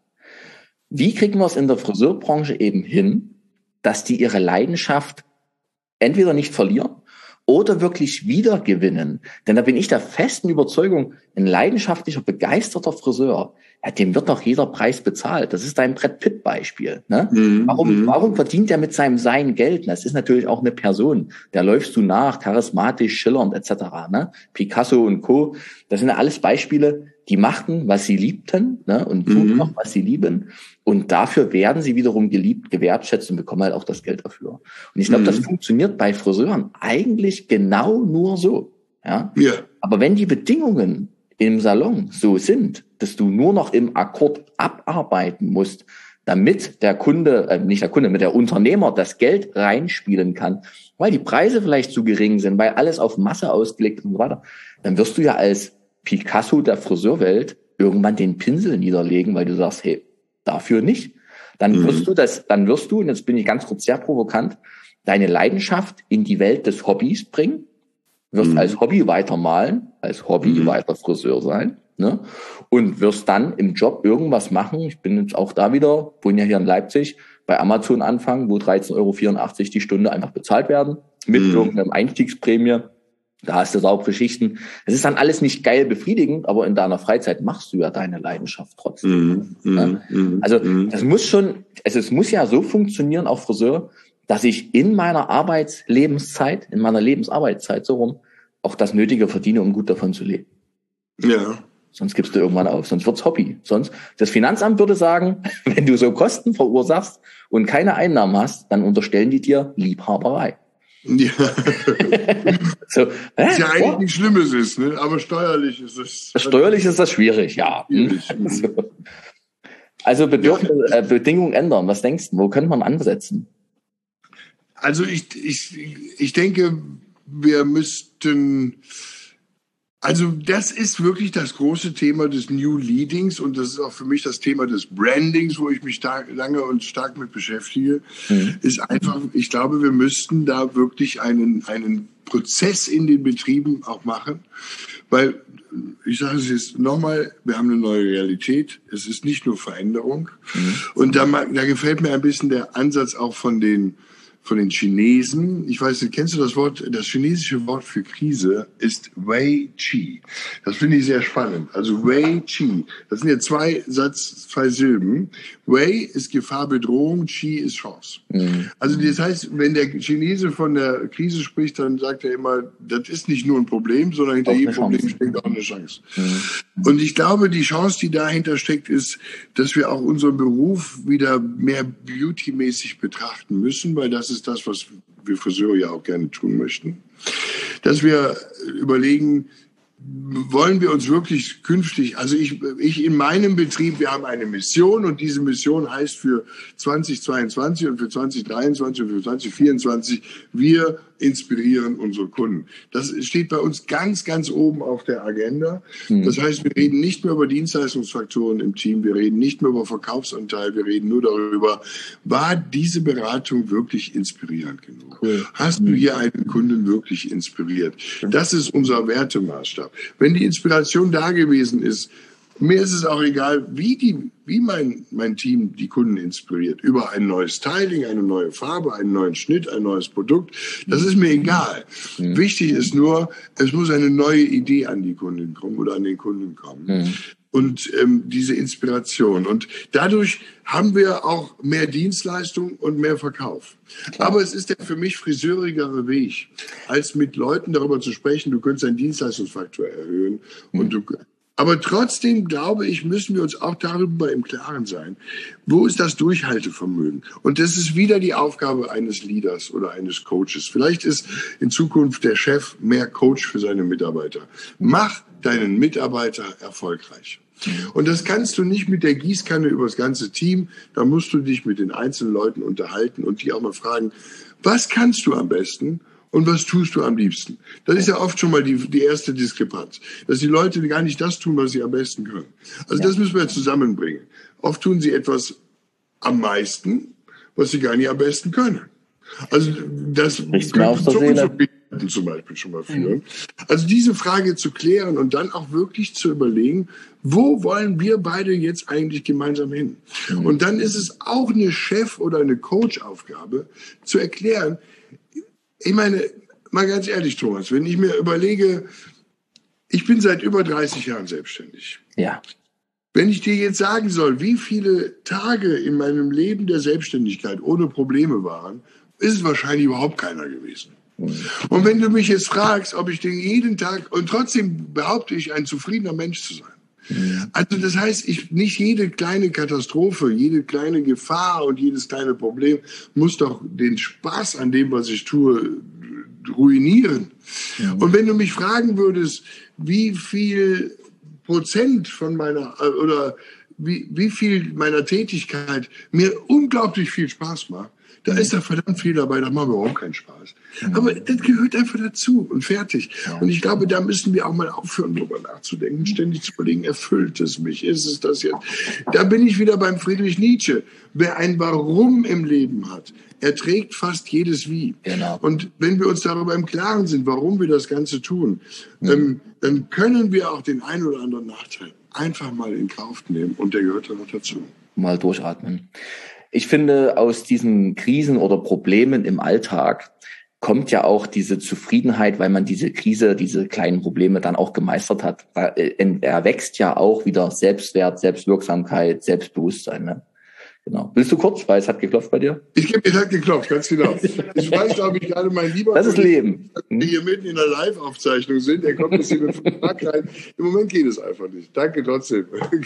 wie kriegen wir es in der Friseurbranche eben hin, dass die ihre Leidenschaft entweder nicht verlieren oder wirklich wiedergewinnen? Denn da bin ich der festen Überzeugung, ein leidenschaftlicher, begeisterter Friseur, ja, dem wird doch jeder Preis bezahlt. Das ist dein Brad Pitt-Beispiel. Ne? Mhm. Warum, warum verdient er mit seinem Sein Geld? Das ist natürlich auch eine Person. Der läufst du nach, charismatisch, schillernd et cetera. Ne? Picasso und Co. Das sind ja alles Beispiele, die machten, was sie liebten, ne? Und tun mhm. noch, was sie lieben. Und dafür werden sie wiederum geliebt, gewertschätzt und bekommen halt auch das Geld dafür. Und ich glaube, mhm. das funktioniert bei Friseuren eigentlich genau nur so. Ja? Ja. Aber wenn die Bedingungen im Salon so sind, dass du nur noch im Akkord abarbeiten musst, damit der Kunde, äh, nicht der Kunde, mit der Unternehmer das Geld reinspielen kann, weil die Preise vielleicht zu gering sind, weil alles auf Masse ausgelegt ist und so weiter, dann wirst du ja als Picasso der Friseurwelt irgendwann den Pinsel niederlegen, weil du sagst, hey, dafür nicht. Dann mhm. wirst du das, dann wirst du, und jetzt bin ich ganz kurz sehr provokant, deine Leidenschaft in die Welt des Hobbys bringen, wirst mhm. als Hobby weitermalen, als Hobby mhm. weiter Friseur sein, ne? Und wirst dann im Job irgendwas machen. Ich bin jetzt auch da wieder, wohne ja hier in Leipzig, bei Amazon anfangen, wo dreizehn Euro vierundachtzig die Stunde einfach bezahlt werden, mit mhm. irgendeinem Einstiegsprämie. Da hast du saubere Schichten. Es ist dann alles nicht geil befriedigend, aber in deiner Freizeit machst du ja deine Leidenschaft trotzdem. Mm, ja? mm, also mm. das muss schon, also es muss ja so funktionieren, auch Friseur, dass ich in meiner Arbeitslebenszeit, in meiner Lebensarbeitszeit so rum, auch das Nötige verdiene, um gut davon zu leben. Ja. Sonst gibst du irgendwann auf, sonst wird's Hobby. Sonst, das Finanzamt würde sagen, wenn du so Kosten verursachst und keine Einnahmen hast, dann unterstellen die dir Liebhaberei. Ja. so, äh, ist ja eigentlich oh. nichts Schlimmes ist, ne? Aber steuerlich ist es. Steuerlich ist das schwierig, ja. Schwierig. Also Bedürfnisse, ja. äh, Bedingungen ändern. Was denkst du, wo könnte man ansetzen? Also ich, ich, ich denke, wir müssten, also das ist wirklich das große Thema des New Leadings und das ist auch für mich das Thema des Brandings, wo ich mich stark, lange und stark mit beschäftige, mhm. ist einfach, ich glaube, wir müssten da wirklich einen, einen Prozess in den Betrieben auch machen, weil, ich sage es jetzt nochmal, wir haben eine neue Realität, es ist nicht nur Veränderung mhm. und da, da gefällt mir ein bisschen der Ansatz auch von den von den Chinesen. Ich weiß nicht, kennst du das Wort? Das chinesische Wort für Krise ist Wei Qi. Das finde ich sehr spannend. Also Wei Qi. Das sind ja zwei Satz, zwei Silben. Wei ist Gefahr, Bedrohung, Qi ist Chance. Mhm. Also das heißt, wenn der Chinese von der Krise spricht, dann sagt er immer, das ist nicht nur ein Problem, sondern hinter jedem Problem steckt auch eine Chance. Mhm. Und ich glaube, die Chance, die dahinter steckt, ist, dass wir auch unseren Beruf wieder mehr beautymäßig betrachten müssen, weil das ist das, was wir Friseure ja auch gerne tun möchten. Dass wir überlegen, wollen wir uns wirklich künftig, also ich, ich in meinem Betrieb, wir haben eine Mission und diese Mission heißt für zwanzig zweiundzwanzig und für zwanzig dreiundzwanzig und für zwanzig vierundzwanzig, wir inspirieren unsere Kunden. Das steht bei uns ganz, ganz oben auf der Agenda. Mhm. Das heißt, wir reden nicht mehr über Dienstleistungsfaktoren im Team, wir reden nicht mehr über Verkaufsanteil, wir reden nur darüber, war diese Beratung wirklich inspirierend genug? Cool. Hast mhm. du hier einen Kunden wirklich inspiriert? Das ist unser Wertemaßstab. Wenn die Inspiration da gewesen ist, mir ist es auch egal, wie, die, wie mein, mein Team die Kunden inspiriert. Über ein neues Styling, eine neue Farbe, einen neuen Schnitt, ein neues Produkt. Das ist mir egal. Mhm. Wichtig ist nur, es muss eine neue Idee an die Kunden kommen oder an den Kunden kommen. Mhm. Und ähm, diese Inspiration. Und dadurch haben wir auch mehr Dienstleistung und mehr Verkauf. Klar. Aber es ist der für mich friseurigere Weg, als mit Leuten darüber zu sprechen, du könntest deinen Dienstleistungsfaktor erhöhen. Mhm. Und du Aber trotzdem, glaube ich, müssen wir uns auch darüber im Klaren sein. Wo ist das Durchhaltevermögen? Und das ist wieder die Aufgabe eines Leaders oder eines Coaches. Vielleicht ist in Zukunft der Chef mehr Coach für seine Mitarbeiter. Mach deinen Mitarbeiter erfolgreich. Und das kannst du nicht mit der Gießkanne über das ganze Team. Da musst du dich mit den einzelnen Leuten unterhalten und die auch mal fragen, was kannst du am besten? Und was tust du am liebsten? Das ist ja oft schon mal die, die erste Diskrepanz, dass die Leute gar nicht das tun, was sie am besten können. Also ja. das müssen wir zusammenbringen. Oft tun sie etwas am meisten, was sie gar nicht am besten können. Also das könnte zu zum Beispiel schon mal führen. Mhm. Also diese Frage zu klären und dann auch wirklich zu überlegen, wo wollen wir beide jetzt eigentlich gemeinsam hin? Mhm. Und dann ist es auch eine Chef- oder eine Coach-Aufgabe zu erklären, ich meine, mal ganz ehrlich, Thomas, wenn ich mir überlege, ich bin seit über dreißig Jahren selbstständig. Ja. Wenn ich dir jetzt sagen soll, wie viele Tage in meinem Leben der Selbstständigkeit ohne Probleme waren, ist es wahrscheinlich überhaupt keiner gewesen. Mhm. Und wenn du mich jetzt fragst, ob ich dir jeden Tag, und trotzdem behaupte ich, ein zufriedener Mensch zu sein. Also das heißt, ich, nicht jede kleine Katastrophe, jede kleine Gefahr und jedes kleine Problem muss doch den Spaß an dem, was ich tue, ruinieren. Ja. Und wenn du mich fragen würdest, wie viel Prozent von meiner, oder wie, wie viel meiner Tätigkeit mir unglaublich viel Spaß macht, da ist da verdammt viel dabei, da macht mir überhaupt keinen Spaß. Aber das gehört einfach dazu und fertig. Und ich glaube, da müssen wir auch mal aufhören, darüber nachzudenken, ständig zu überlegen, erfüllt es mich, ist es das jetzt? Da bin ich wieder beim Friedrich Nietzsche. Wer ein Warum im Leben hat, erträgt fast jedes Wie. Genau. Und wenn wir uns darüber im Klaren sind, warum wir das Ganze tun, mhm. ähm, dann können wir auch den einen oder anderen Nachteil einfach mal in Kauf nehmen und der gehört dann noch dazu. Mal durchatmen. Ich finde, aus diesen Krisen oder Problemen im Alltag kommt ja auch diese Zufriedenheit, weil man diese Krise, diese kleinen Probleme dann auch gemeistert hat. Er wächst ja auch wieder Selbstwert, Selbstwirksamkeit, Selbstbewusstsein. Ne? Genau. Willst du kurz, weil es hat geklopft bei dir? Ich gebe, es hat geklopft, ganz genau. Ich weiß, glaube ich, gerade mein lieber Das ist Leben. Die hier mitten in der Live-Aufzeichnung sind, der kommt jetzt hier mit dem Vertrag rein. Im Moment geht es einfach nicht. Danke trotzdem.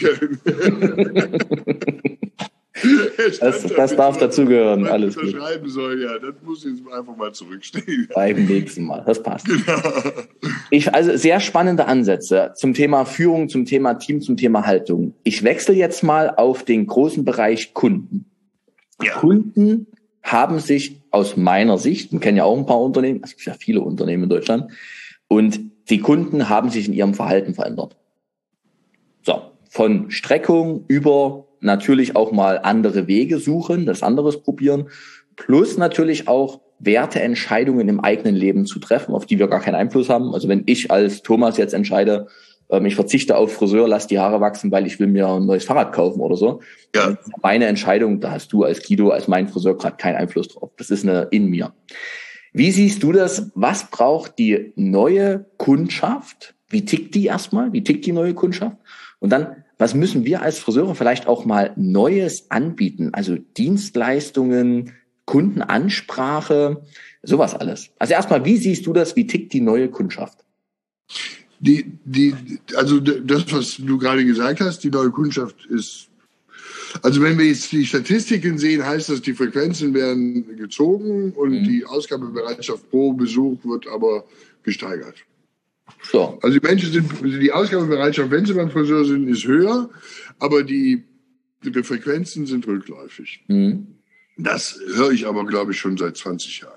Das, das darf dazugehören, alles gut. Schreiben soll, ja, das muss jetzt einfach mal zurückstehen. Beim nächsten Mal, das passt. Genau. Ich, also sehr spannende Ansätze zum Thema Führung, zum Thema Team, zum Thema Haltung. Ich wechsle jetzt mal auf den großen Bereich Kunden. Ja. Kunden haben sich aus meiner Sicht, wir kennen ja auch ein paar Unternehmen, es gibt ja viele Unternehmen in Deutschland, und die Kunden haben sich in ihrem Verhalten verändert. So, von Streckung über natürlich auch mal andere Wege suchen, das anderes probieren, plus natürlich auch Werteentscheidungen im eigenen Leben zu treffen, auf die wir gar keinen Einfluss haben. Also wenn ich als Thomas jetzt entscheide, ähm, ich verzichte auf Friseur, lass die Haare wachsen, weil ich will mir ein neues Fahrrad kaufen oder so. Ja. Das ist meine Entscheidung, da hast du als Guido, als mein Friseur gerade keinen Einfluss drauf. Das ist eine in mir. Wie siehst du das? Was braucht die neue Kundschaft? Wie tickt die erstmal? Wie tickt die neue Kundschaft? Und dann, was müssen wir als Friseure vielleicht auch mal Neues anbieten? Also Dienstleistungen, Kundenansprache, sowas alles. Also erstmal, wie siehst du das? Wie tickt die neue Kundschaft? Die, die, also das, was du gerade gesagt hast, die neue Kundschaft ist, also wenn wir jetzt die Statistiken sehen, heißt das, die Frequenzen werden gezogen und mhm. die Ausgabebereitschaft pro Besuch wird aber gesteigert. So. Also die Menschen sind, die Ausgabebereitschaft, wenn sie beim Friseur sind, ist höher, aber die, die Frequenzen sind rückläufig. Mhm. Das höre ich aber, glaube ich, schon seit zwanzig Jahren irgendwie.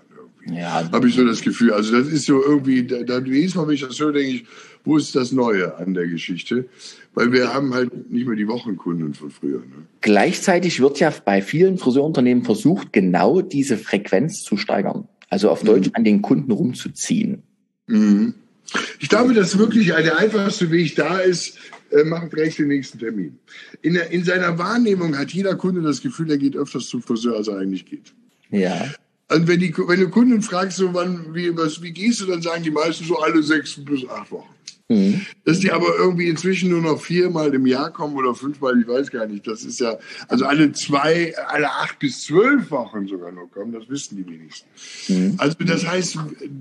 Ja. Habe ich so das Gefühl. Also das ist so irgendwie, da, da jedes Mal, wenn ich das höre, denke ich, wo ist das Neue an der Geschichte? Weil wir haben halt nicht mehr die Wochenkunden von früher. Ne? Gleichzeitig wird ja bei vielen Friseurunternehmen versucht, genau diese Frequenz zu steigern. Also auf Deutsch, mhm. an den Kunden rumzuziehen. Mhm. Ich glaube, dass wirklich der einfachste Weg da ist, äh, macht gleich den nächsten Termin. In, der, in seiner Wahrnehmung hat jeder Kunde das Gefühl, er geht öfters zum Friseur, als er eigentlich geht. Ja. Und wenn, die, wenn du Kunden fragst, so wann, wie, was, wie gehst du, dann sagen die meisten so alle sechs bis acht Wochen. Mhm. Dass die aber irgendwie inzwischen nur noch viermal im Jahr kommen oder fünfmal, ich weiß gar nicht. Das ist ja, also alle zwei, alle acht bis zwölf Wochen sogar nur kommen, das wissen die wenigsten. Mhm. Also das heißt,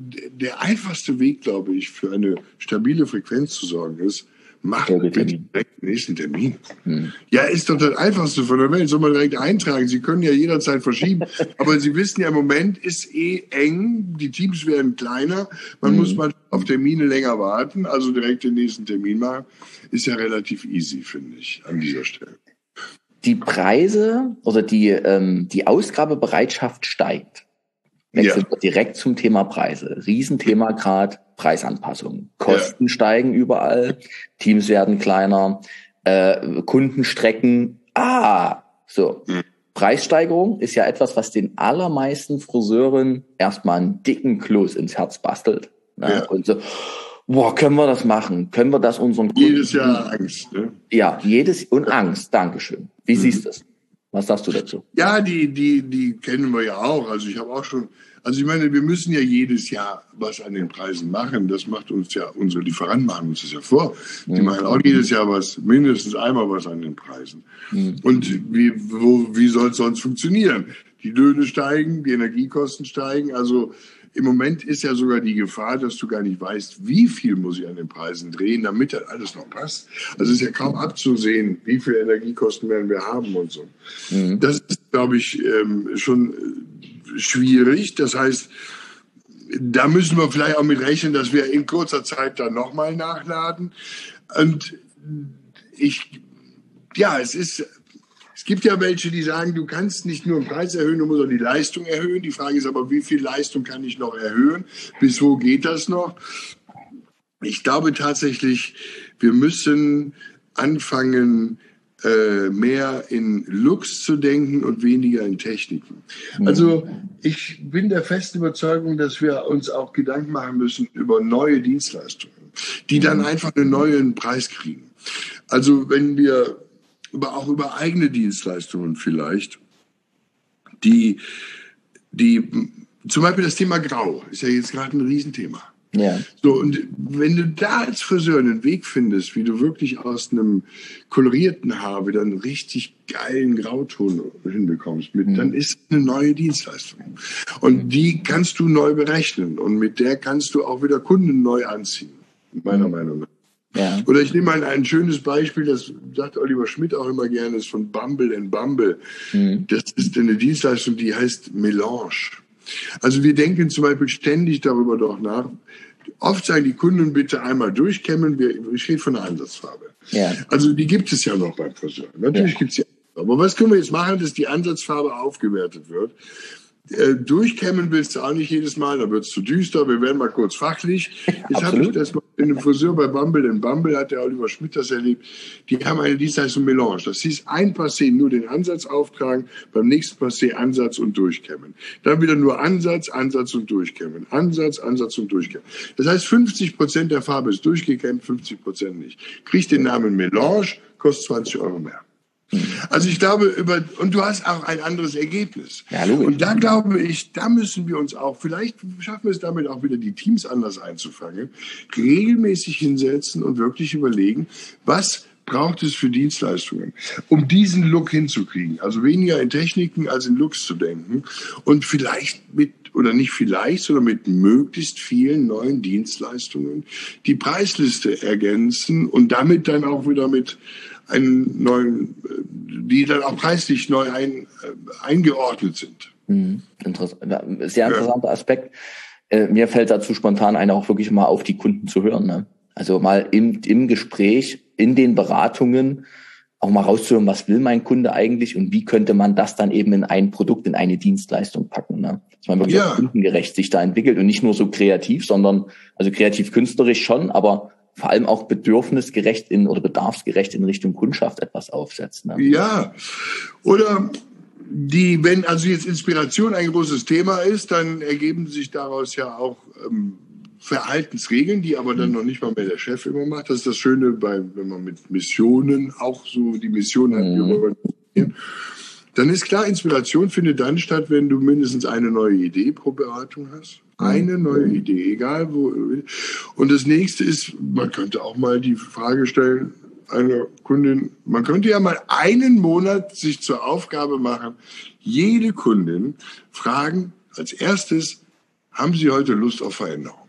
der einfachste Weg, glaube ich, für eine stabile Frequenz zu sorgen ist, mach bitte direkt den nächsten Termin. Hm. Ja, ist doch das Einfachste von der Welt. Soll man direkt eintragen. Sie können ja jederzeit verschieben. Aber Sie wissen ja, im Moment ist eh eng. Die Teams werden kleiner. Man hm. muss mal auf Termine länger warten. Also direkt den nächsten Termin machen. Ist ja relativ easy, finde ich, an dieser Stelle. Die Preise oder die, ähm, die Ausgabebereitschaft steigt. Wechseln wir ja. direkt zum Thema Preise. Riesenthema gerade, Preisanpassungen. Kosten ja. steigen überall, Teams werden kleiner, äh, Kundenstrecken, ah, so. Mhm. Preissteigerung ist ja etwas, was den allermeisten Friseuren erstmal einen dicken Kloß ins Herz bastelt. Ne? Ja. Und so, boah, können wir das machen? Können wir das unseren Kunden... Jedes Jahr Angst, ne? Ja, jedes, und Angst, Dankeschön. Wie mhm. siehst du das? Was sagst du dazu? Ja, die, die, die kennen wir ja auch. Also ich habe auch schon, also ich meine, wir müssen ja jedes Jahr was an den Preisen machen. Das macht uns ja, unsere Lieferanten machen uns das ja vor. Die mhm. machen auch jedes Jahr was, mindestens einmal was an den Preisen. Mhm. Und wie, wo, wie soll es sonst funktionieren? Die Löhne steigen, die Energiekosten steigen. Also im Moment ist ja sogar die Gefahr, dass du gar nicht weißt, wie viel muss ich an den Preisen drehen, damit das alles noch passt. Also es ist ja kaum abzusehen, wie viel Energiekosten werden wir haben und so. Mhm. Das ist, glaube ich, schon schwierig. Das heißt, da müssen wir vielleicht auch mit rechnen, dass wir in kurzer Zeit dann nochmal nachladen. Und ich, ja, es ist... Es gibt ja welche, die sagen, du kannst nicht nur den Preis erhöhen, du musst auch die Leistung erhöhen. Die Frage ist aber, wie viel Leistung kann ich noch erhöhen? Bis wo geht das noch? Ich glaube tatsächlich, wir müssen anfangen, äh, mehr in Looks zu denken und weniger in Techniken. Also ich bin der festen Überzeugung, dass wir uns auch Gedanken machen müssen über neue Dienstleistungen, die dann einfach einen neuen Preis kriegen. Also wenn wir aber auch über eigene Dienstleistungen vielleicht, die, die, zum Beispiel das Thema Grau ist ja jetzt gerade ein Riesenthema. Ja. So, und wenn du da als Friseur einen Weg findest, wie du wirklich aus einem kolorierten Haar wieder einen richtig geilen Grauton hinbekommst, mit, mhm. dann ist eine neue Dienstleistung. Und mhm. die kannst du neu berechnen und mit der kannst du auch wieder Kunden neu anziehen, meiner mhm. Meinung nach. Ja. Oder ich nehme mal ein schönes Beispiel, das sagt Oliver Schmidt auch immer gerne, ist von Bumble and Bumble. Mhm. Das ist eine Dienstleistung, die heißt Melange. Also wir denken zum Beispiel ständig darüber doch nach. Oft sagen die Kunden, bitte einmal durchkämmen, ich rede von der Ansatzfarbe. Ja. Also die gibt es ja noch beim Friseur. Natürlich ja. gibt es ja. Aber was können wir jetzt machen, dass die Ansatzfarbe aufgewertet wird? Äh, durchkämmen willst du auch nicht jedes Mal, da wird es zu düster. Wir werden mal kurz fachlich. Jetzt habe ich das mal in einem Friseur bei Bumble and Bumble, hat der Oliver Schmidt das erlebt. Die haben eine Dienstleistung Melange. Das hieß, ein Passé nur den Ansatz auftragen, beim nächsten Passé Ansatz und durchkämmen. Dann wieder nur Ansatz, Ansatz und durchkämmen. Ansatz, Ansatz und durchkämmen. Das heißt, fünfzig Prozent der Farbe ist durchgekämmt, fünfzig Prozent nicht. Kriegt den Namen Melange, kostet zwanzig Euro mehr. Also ich glaube, über und du hast auch ein anderes Ergebnis. Ja, und da glaube ich, da müssen wir uns auch, vielleicht schaffen wir es damit auch wieder, die Teams anders einzufangen, regelmäßig hinsetzen und wirklich überlegen, was braucht es für Dienstleistungen, um diesen Look hinzukriegen. Also weniger in Techniken als in Looks zu denken und vielleicht mit, oder nicht vielleicht, sondern mit möglichst vielen neuen Dienstleistungen die Preisliste ergänzen und damit dann auch wieder mit einen neuen, die dann auch preislich neu ein, eingeordnet sind. Mhm. Interessant. Sehr interessanter ja. Aspekt. Äh, mir fällt dazu spontan ein, auch wirklich mal auf die Kunden zu hören. Ne? Also mal im, im Gespräch, in den Beratungen auch mal rauszuhören, was will mein Kunde eigentlich und wie könnte man das dann eben in ein Produkt, in eine Dienstleistung packen, ne? Dass man wirklich Ja. auch kundengerecht sich da entwickelt und nicht nur so kreativ, sondern, also kreativ-künstlerisch schon, aber vor allem auch bedürfnisgerecht in oder bedarfsgerecht in Richtung Kundschaft etwas aufsetzt, ne? Ja, oder die, wenn also jetzt Inspiration ein großes Thema ist, dann ergeben sich daraus ja auch ähm, Verhaltensregeln, die aber dann noch nicht mal mehr der Chef immer macht. Das ist das Schöne, bei, wenn man mit Missionen auch so die Mission hat, wir wollen, dann ist klar, Inspiration findet dann statt, wenn du mindestens eine neue Idee pro Beratung hast. Eine neue Idee, egal wo. Und das nächste ist, man könnte auch mal die Frage stellen, einer Kundin, man könnte ja mal einen Monat sich zur Aufgabe machen, jede Kundin fragen, als erstes, haben Sie heute Lust auf Veränderung?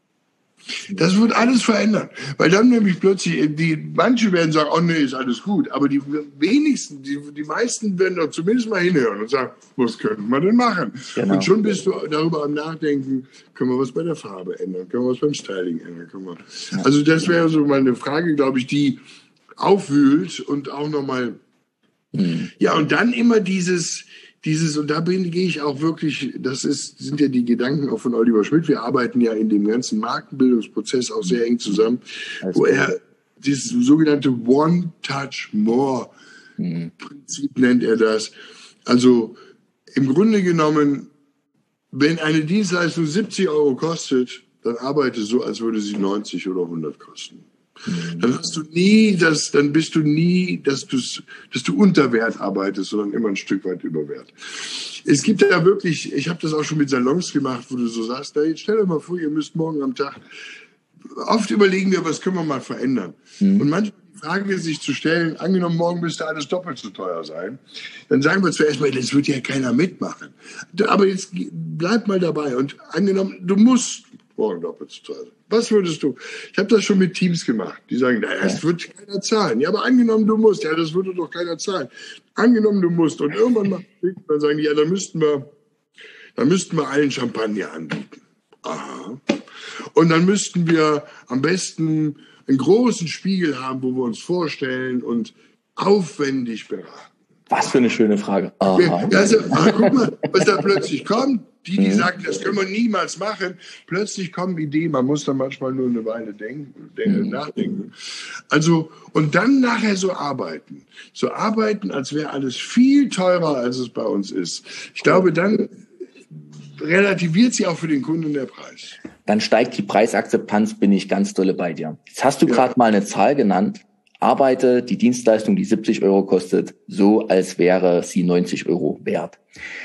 Das wird alles verändern, weil dann nämlich plötzlich, die, manche werden sagen, oh nee, ist alles gut, aber die wenigsten, die, die meisten werden doch zumindest mal hinhören und sagen, was könnten wir denn machen? Genau. Und schon bist du darüber am Nachdenken, können wir was bei der Farbe ändern, können wir was beim Styling ändern, können wir. Ja. Also das wäre so mal eine Frage, glaube ich, die aufwühlt und auch nochmal, mhm. ja, und dann immer dieses, Dieses, und da bin, gehe ich auch wirklich, das ist, sind ja die Gedanken auch von Oliver Schmidt. Wir arbeiten ja in dem ganzen Markenbildungsprozess auch sehr eng zusammen, also, wo er dieses sogenannte One-Touch-More-Prinzip mhm. nennt er das. Also im Grunde genommen, wenn eine Dienstleistung siebzig Euro kostet, dann arbeite so, als würde sie neunzig oder hundert kosten. Dann hast du nie, das, dann bist du nie, dass du, dass du unter Wert arbeitest, sondern immer ein Stück weit über Wert. Es gibt ja wirklich, ich habe das auch schon mit Salons gemacht, wo du so sagst, na, jetzt stell dir mal vor, ihr müsst morgen am Tag, oft überlegen wir, was können wir mal verändern. Mhm. Und manchmal die Frage sich zu stellen, angenommen, morgen müsste alles doppelt so teuer sein, dann sagen wir zuerst mal, das wird ja keiner mitmachen. Aber jetzt bleib mal dabei und angenommen, du musst morgen doppelt so teuer sein. Was würdest du? Ich habe das schon mit Teams gemacht. Die sagen, naja, das wird keiner zahlen. Ja, aber angenommen, du musst. Ja, das würde doch keiner zahlen. Angenommen, du musst. Und irgendwann mal, dann sagen die, ja, da müssten wir, da müssten wir allen Champagner anbieten. Aha. Und dann müssten wir am besten einen großen Spiegel haben, wo wir uns vorstellen und aufwendig beraten. Was für eine schöne Frage. Aha. Also, ach, guck mal, was da plötzlich kommt. Die, die mhm. sagen, das können wir niemals machen, plötzlich kommen Ideen, man muss da manchmal nur eine Weile denken, denken mhm. nachdenken. Also, und dann nachher so arbeiten. So arbeiten, als wäre alles viel teurer, als es bei uns ist. Ich glaube, dann relativiert sich auch für den Kunden der Preis. Dann steigt die Preisakzeptanz, bin ich ganz dolle bei dir. Jetzt hast du ja. gerade mal eine Zahl genannt. Arbeite die Dienstleistung, die siebzig Euro kostet, so als wäre sie neunzig Euro wert.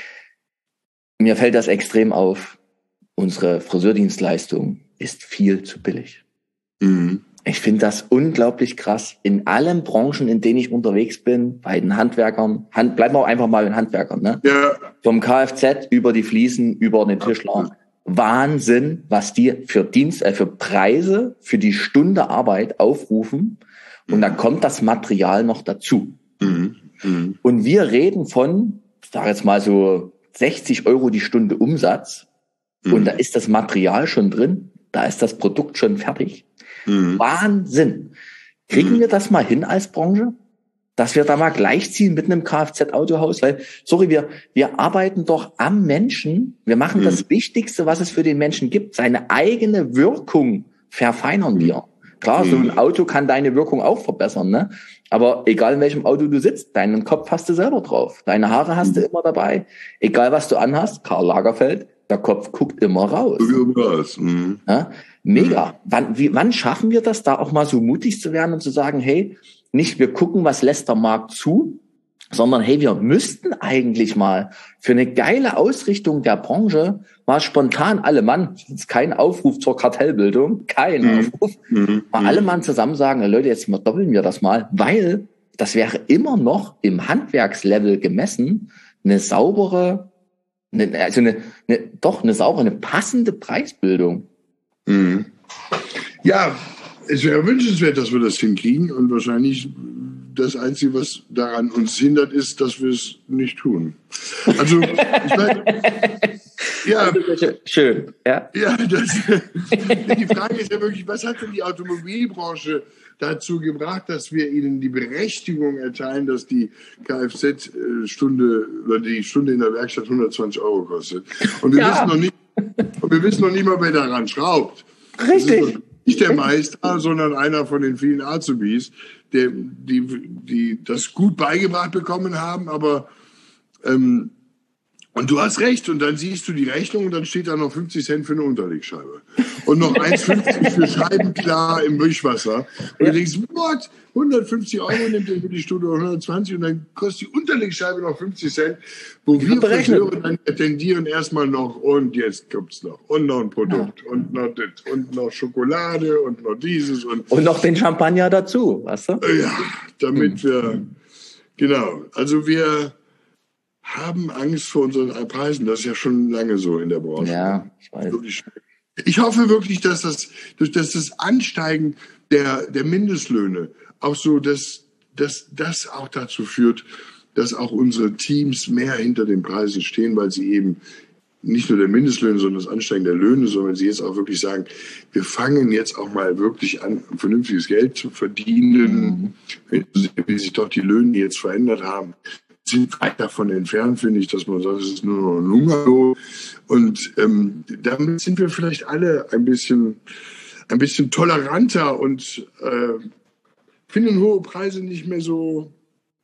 Mir fällt das extrem auf. Unsere Friseurdienstleistung ist viel zu billig. Mhm. Ich finde das unglaublich krass. In allen Branchen, in denen ich unterwegs bin, bei den Handwerkern, Hand, bleiben wir auch einfach mal bei den Handwerkern, ne? Ja. Vom Kfz über die Fliesen, über den Tischler. Wahnsinn, was die für Dienst, äh, für Preise, für die Stunde Arbeit aufrufen. Und mhm. da kommt das Material noch dazu. Mhm. Mhm. Und wir reden von, ich sage jetzt mal so, sechzig Euro die Stunde Umsatz mhm. und da ist das Material schon drin, da ist das Produkt schon fertig. Mhm. Wahnsinn. Kriegen mhm. wir das mal hin als Branche? Dass wir da mal gleichziehen mit einem Kfz-Autohaus? Weil, sorry, wir, wir arbeiten doch am Menschen. Wir machen mhm. das Wichtigste, was es für den Menschen gibt. Seine eigene Wirkung verfeinern wir. Klar, so ein Auto kann deine Wirkung auch verbessern, ne? Aber egal in welchem Auto du sitzt, deinen Kopf hast du selber drauf. Deine Haare hast du immer dabei. Egal was du anhast, Karl Lagerfeld, der Kopf guckt immer raus. raus. Mhm. Ja? Mega. Wann, wie, wann schaffen wir das, da auch mal so mutig zu werden und zu sagen, hey, nicht wir gucken, was lässt der Markt zu, sondern hey, wir müssten eigentlich mal für eine geile Ausrichtung der Branche mal spontan alle Mann, das ist kein Aufruf zur Kartellbildung, kein mhm. Aufruf, mhm. mal alle Mann zusammen sagen, Leute, jetzt mal doppeln wir das mal, weil das wäre immer noch im Handwerkslevel gemessen eine saubere, eine, also eine, eine, doch eine saubere, eine passende Preisbildung. Mhm. Ja, es wäre wünschenswert, dass wir das hinkriegen und wahrscheinlich das Einzige, was daran uns hindert, ist, dass wir es nicht tun. Also, ich meine, ja. Schön, ja. Ja, das, die Frage ist ja wirklich, was hat denn die Automobilbranche dazu gebracht, dass wir ihnen die Berechtigung erteilen, dass die Kfz-Stunde oder die Stunde in der Werkstatt hundertzwanzig Euro kostet. Und wir, ja. wissen, noch nicht, und wir wissen noch nicht mal, wer daran schraubt. Richtig. Nicht der Meister, sondern einer von den vielen Azubis, die, die, die das gut beigebracht bekommen haben, aber ähm, und du hast recht, und dann siehst du die Rechnung und dann steht da noch fünfzig Cent für eine Unterlegscheibe. Und noch eins fünfzig für Scheibenklar im Wischwasser. Und du denkst, what? hundertfünfzig Euro nimmt er für die Stunde oder hundertzwanzig und dann kostet die Unterlegscheibe noch fünfzig Cent. Wo wir Friseure dann tendieren erstmal noch, und jetzt kommt's noch. Und noch ein Produkt. Ja. Und noch das. Und noch Schokolade und noch dieses. Und, und noch den Champagner dazu, weißt du? Ja, damit hm. wir, genau. Also wir haben Angst vor unseren Preisen. Das ist ja schon lange so in der Branche. Ja, ich weiß. Ich hoffe wirklich, dass das, dass das Ansteigen der, der Mindestlöhne auch so, dass, dass das auch dazu führt, dass auch unsere Teams mehr hinter den Preisen stehen, weil sie eben nicht nur der Mindestlöhne, sondern das Ansteigen der Löhne, sondern sie jetzt auch wirklich sagen, wir fangen jetzt auch mal wirklich an, vernünftiges Geld zu verdienen, mhm. wie sich doch die Löhne jetzt verändert haben. Sind weit davon entfernt, finde ich, dass man sagt, es ist nur noch ein Hungerlohn. Und ähm, damit sind wir vielleicht alle ein bisschen, ein bisschen toleranter und äh, finden hohe Preise nicht mehr so.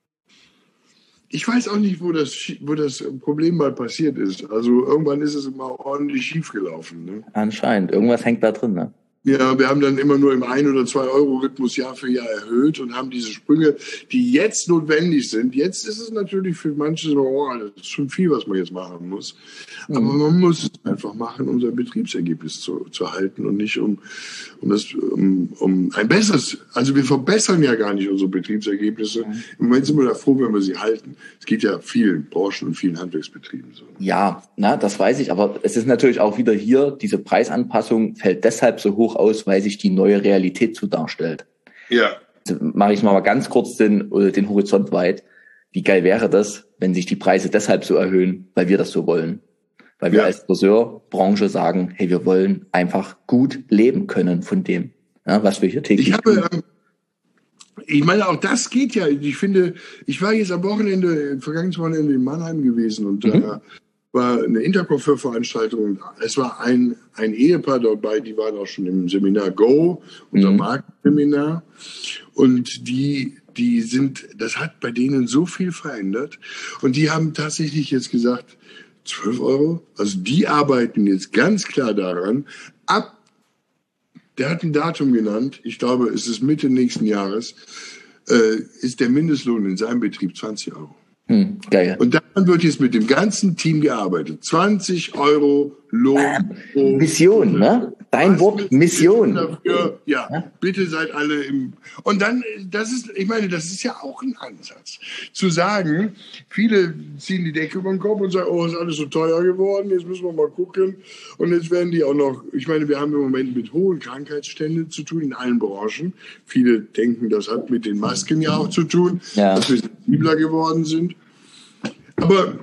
Ich weiß auch nicht, wo das, wo das Problem mal passiert ist. Also irgendwann ist es immer ordentlich schief gelaufen. Ne? Anscheinend. Irgendwas hängt da drin, ne? Ja, wir haben dann immer nur im ein oder zwei Euro Rhythmus Jahr für Jahr erhöht und haben diese Sprünge, die jetzt notwendig sind. Jetzt ist es natürlich für manche so, oh, das ist schon viel, was man jetzt machen muss. Aber mhm. man muss es einfach machen, um sein Betriebsergebnis zu, zu halten und nicht um, um das, um, um ein besseres. Also wir verbessern ja gar nicht unsere Betriebsergebnisse. Mhm. Im Moment sind wir da froh, wenn wir sie halten. Es geht ja vielen Branchen und vielen Handwerksbetrieben so. Ja, na, das weiß ich. Aber es ist natürlich auch wieder hier, diese Preisanpassung fällt deshalb so hoch aus, weil sich die neue Realität so darstellt. Ja. Also mache ich mal ganz kurz den, den Horizont weit. Wie geil wäre das, wenn sich die Preise deshalb so erhöhen, weil wir das so wollen? Weil wir ja. als Friseurbranche sagen, hey, wir wollen einfach gut leben können von dem, ja, was wir hier täglich ich habe, tun. Ich meine, auch das geht ja. Ich finde, ich war jetzt am Wochenende, vergangenes Wochenende in Mannheim gewesen und da mhm. äh, war eine Intercoiffeur-Veranstaltung. Es war ein, ein Ehepaar dabei, die waren auch schon im Seminar Go, unser mhm. Markenseminar. Und die, die sind, das hat bei denen so viel verändert. Und die haben tatsächlich jetzt gesagt, zwölf Euro? Also die arbeiten jetzt ganz klar daran, ab, der hat ein Datum genannt, ich glaube, es ist Mitte nächsten Jahres, äh, ist der Mindestlohn in seinem Betrieb zwanzig Euro. Hm, geil. Und daran wird jetzt mit dem ganzen Team gearbeitet. zwanzig Euro Lohn. Äh, Mission, ne? Dein Wort, Mission. Dafür, ja, ja, bitte seid alle im. Und dann, das ist, ich meine, das ist ja auch ein Ansatz. Zu sagen, viele ziehen die Decke über den Kopf und sagen, oh, ist alles so teuer geworden, jetzt müssen wir mal gucken. Und jetzt werden die auch noch, ich meine, wir haben im Moment mit hohen Krankheitsständen zu tun in allen Branchen. Viele denken, das hat mit den Masken ja auch zu tun, ja. dass wir sensibler geworden sind. Aber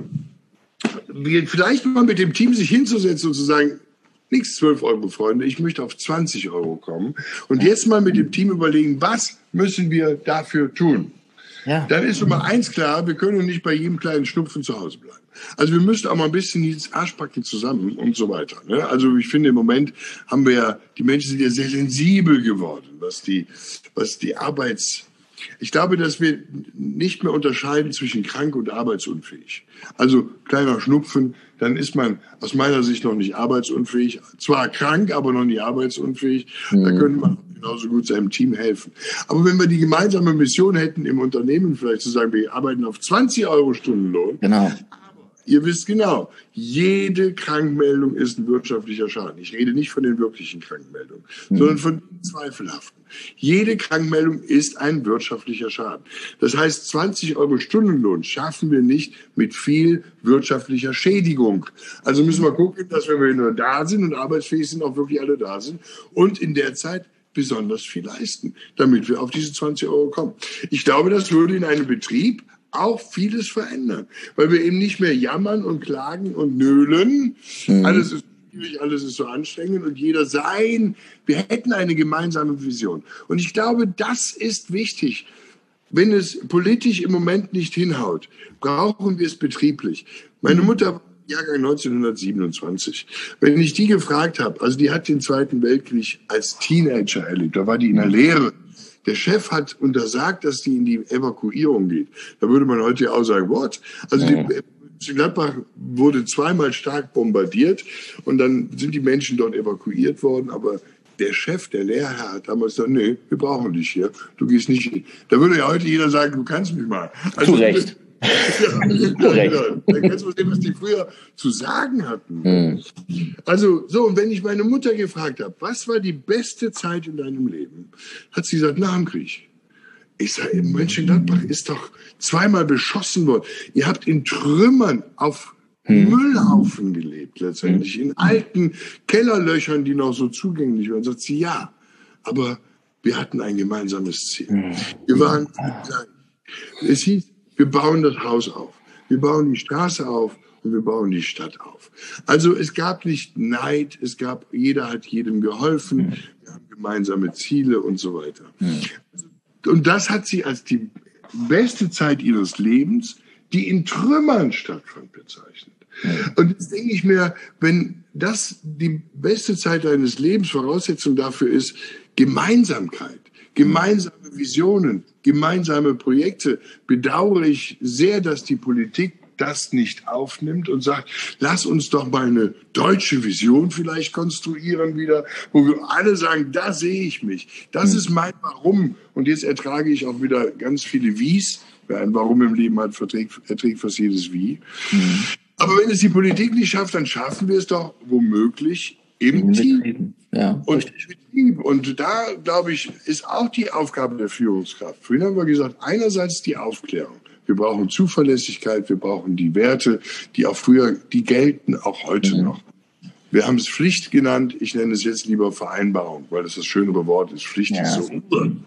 vielleicht mal mit dem Team sich hinzusetzen und zu sagen, nichts zwölf Euro, Freunde, ich möchte auf zwanzig Euro kommen. Und jetzt mal mit dem Team überlegen, was müssen wir dafür tun? Ja. Dann ist Nummer eins klar, wir können nicht bei jedem kleinen Schnupfen zu Hause bleiben. Also wir müssen auch mal ein bisschen ins Arschbacken zusammen und so weiter. Ne? Also ich finde, im Moment haben wir ja, die Menschen sind ja sehr sensibel geworden, was die, was die Arbeits... Ich glaube, dass wir nicht mehr unterscheiden zwischen krank und arbeitsunfähig. Also kleiner Schnupfen, dann ist man aus meiner Sicht noch nicht arbeitsunfähig. Zwar krank, aber noch nicht arbeitsunfähig. Mhm. Da könnte man genauso gut seinem Team helfen. Aber wenn wir die gemeinsame Mission hätten im Unternehmen, vielleicht zu sagen, wir arbeiten auf zwanzig Euro Stundenlohn. Genau. Ihr wisst genau, jede Krankmeldung ist ein wirtschaftlicher Schaden. Ich rede nicht von den wirklichen Krankmeldungen, mhm. sondern von den zweifelhaften. Jede Krankmeldung ist ein wirtschaftlicher Schaden. Das heißt, zwanzig Euro Stundenlohn schaffen wir nicht mit viel wirtschaftlicher Schädigung. Also müssen wir gucken, dass wenn wir nur da sind und arbeitsfähig sind, auch wirklich alle da sind und in der Zeit besonders viel leisten, damit wir auf diese zwanzig Euro kommen. Ich glaube, das würde in einem Betrieb auch vieles verändern, weil wir eben nicht mehr jammern und klagen und nölen. Mhm. Alles ist schwierig, alles ist so anstrengend und jeder sein. Wir hätten eine gemeinsame Vision. Und ich glaube, das ist wichtig. Wenn es politisch im Moment nicht hinhaut, brauchen wir es betrieblich. Meine Mutter, Jahrgang neunzehnhundertsiebenundzwanzig, wenn ich die gefragt habe, also die hat den Zweiten Weltkrieg als Teenager erlebt, da war die in der Lehre. Der Chef hat untersagt, dass die in die Evakuierung geht. Da würde man heute ja auch sagen, what? Also die Gladbach wurde zweimal stark bombardiert und dann sind die Menschen dort evakuiert worden, aber der Chef, der Lehrherr, hat damals gesagt, nee, wir brauchen dich hier, du gehst nicht hin. Da würde ja heute jeder sagen, du kannst mich mal. Also, zu Recht. Ja, zu Recht. Da kannst du sehen, was die früher zu sagen hatten. Hm. Also so, und wenn ich meine Mutter gefragt habe, was war die beste Zeit in deinem Leben, hat sie gesagt, nach dem Krieg. Ich sage, Mönchengladbach ist doch zweimal beschossen worden. Ihr habt in Trümmern auf hm. Müllhaufen gelebt letztendlich, in alten Kellerlöchern, die noch so zugänglich waren. Sagt sie, ja, aber wir hatten ein gemeinsames Ziel. Hm. Wir waren, es hieß, wir bauen das Haus auf, wir bauen die Straße auf und wir bauen die Stadt auf. Also es gab nicht Neid, es gab, jeder hat jedem geholfen, hm. wir haben gemeinsame Ziele und so weiter. Hm. Und das hat sie als die beste Zeit ihres Lebens, die in Trümmern stattfand, bezeichnet. Und jetzt denke ich mir, wenn das die beste Zeit deines Lebens Voraussetzung dafür ist, Gemeinsamkeit, gemeinsame Visionen, gemeinsame Projekte, bedauere ich sehr, dass die Politik das nicht aufnimmt und sagt, lass uns doch mal eine deutsche Vision vielleicht konstruieren wieder, wo wir alle sagen, da sehe ich mich, das mhm. ist mein Warum. Und jetzt ertrage ich auch wieder ganz viele Wies. Wer ein Warum im Leben hat, verträgt, erträgt fast jedes Wie. Mhm. Aber wenn es die Politik nicht schafft, dann schaffen wir es doch womöglich im Team. Ja, und Betrieb. Und da, glaube ich, ist auch die Aufgabe der Führungskraft. Vorhin haben wir gesagt, einerseits die Aufklärung. Wir brauchen Zuverlässigkeit, wir brauchen die Werte, die auch früher, die gelten auch heute mhm. noch. Wir haben es Pflicht genannt, ich nenne es jetzt lieber Vereinbarung, weil das das schönere Wort ist. Pflicht ja. ist so.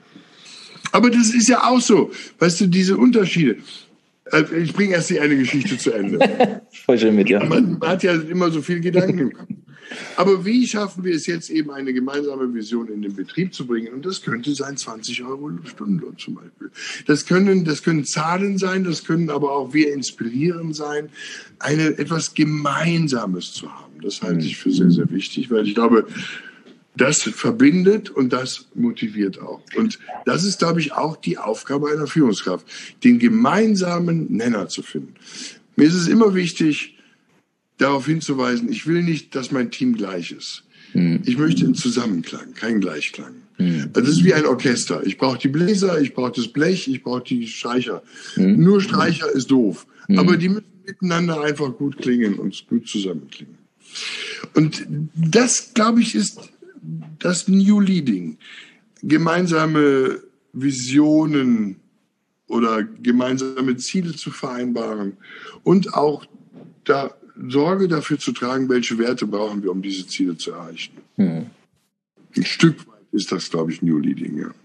Aber das ist ja auch so, weißt du, diese Unterschiede. Ich bringe erst die eine Geschichte zu Ende. Voll schön mit dir. Man hat ja immer so viel Gedanken im Kopf. Aber wie schaffen wir es jetzt eben, eine gemeinsame Vision in den Betrieb zu bringen? Und das könnte sein zwanzig Euro Stundenlohn zum Beispiel. Das können, das können Zahlen sein, das können aber auch wir inspirieren sein, eine, etwas Gemeinsames zu haben. Das halte ich für sehr, sehr wichtig, weil ich glaube, das verbindet und das motiviert auch. Und das ist, glaube ich, auch die Aufgabe einer Führungskraft, den gemeinsamen Nenner zu finden. Mir ist es immer wichtig, darauf hinzuweisen, ich will nicht, dass mein Team gleich ist. Mhm. Ich möchte einen Zusammenklang, keinen Gleichklang. Mhm. Also das ist wie ein Orchester. Ich brauche die Bläser, ich brauche das Blech, ich brauche die Streicher. Mhm. Nur Streicher ist doof. Mhm. Aber die müssen miteinander einfach gut klingen und gut zusammenklingen. Und das, glaube ich, ist das New Leading. Gemeinsame Visionen oder gemeinsame Ziele zu vereinbaren und auch da Sorge dafür zu tragen, welche Werte brauchen wir, um diese Ziele zu erreichen. Hm. Ein Stück weit ist das, glaube ich, New Leading, ja.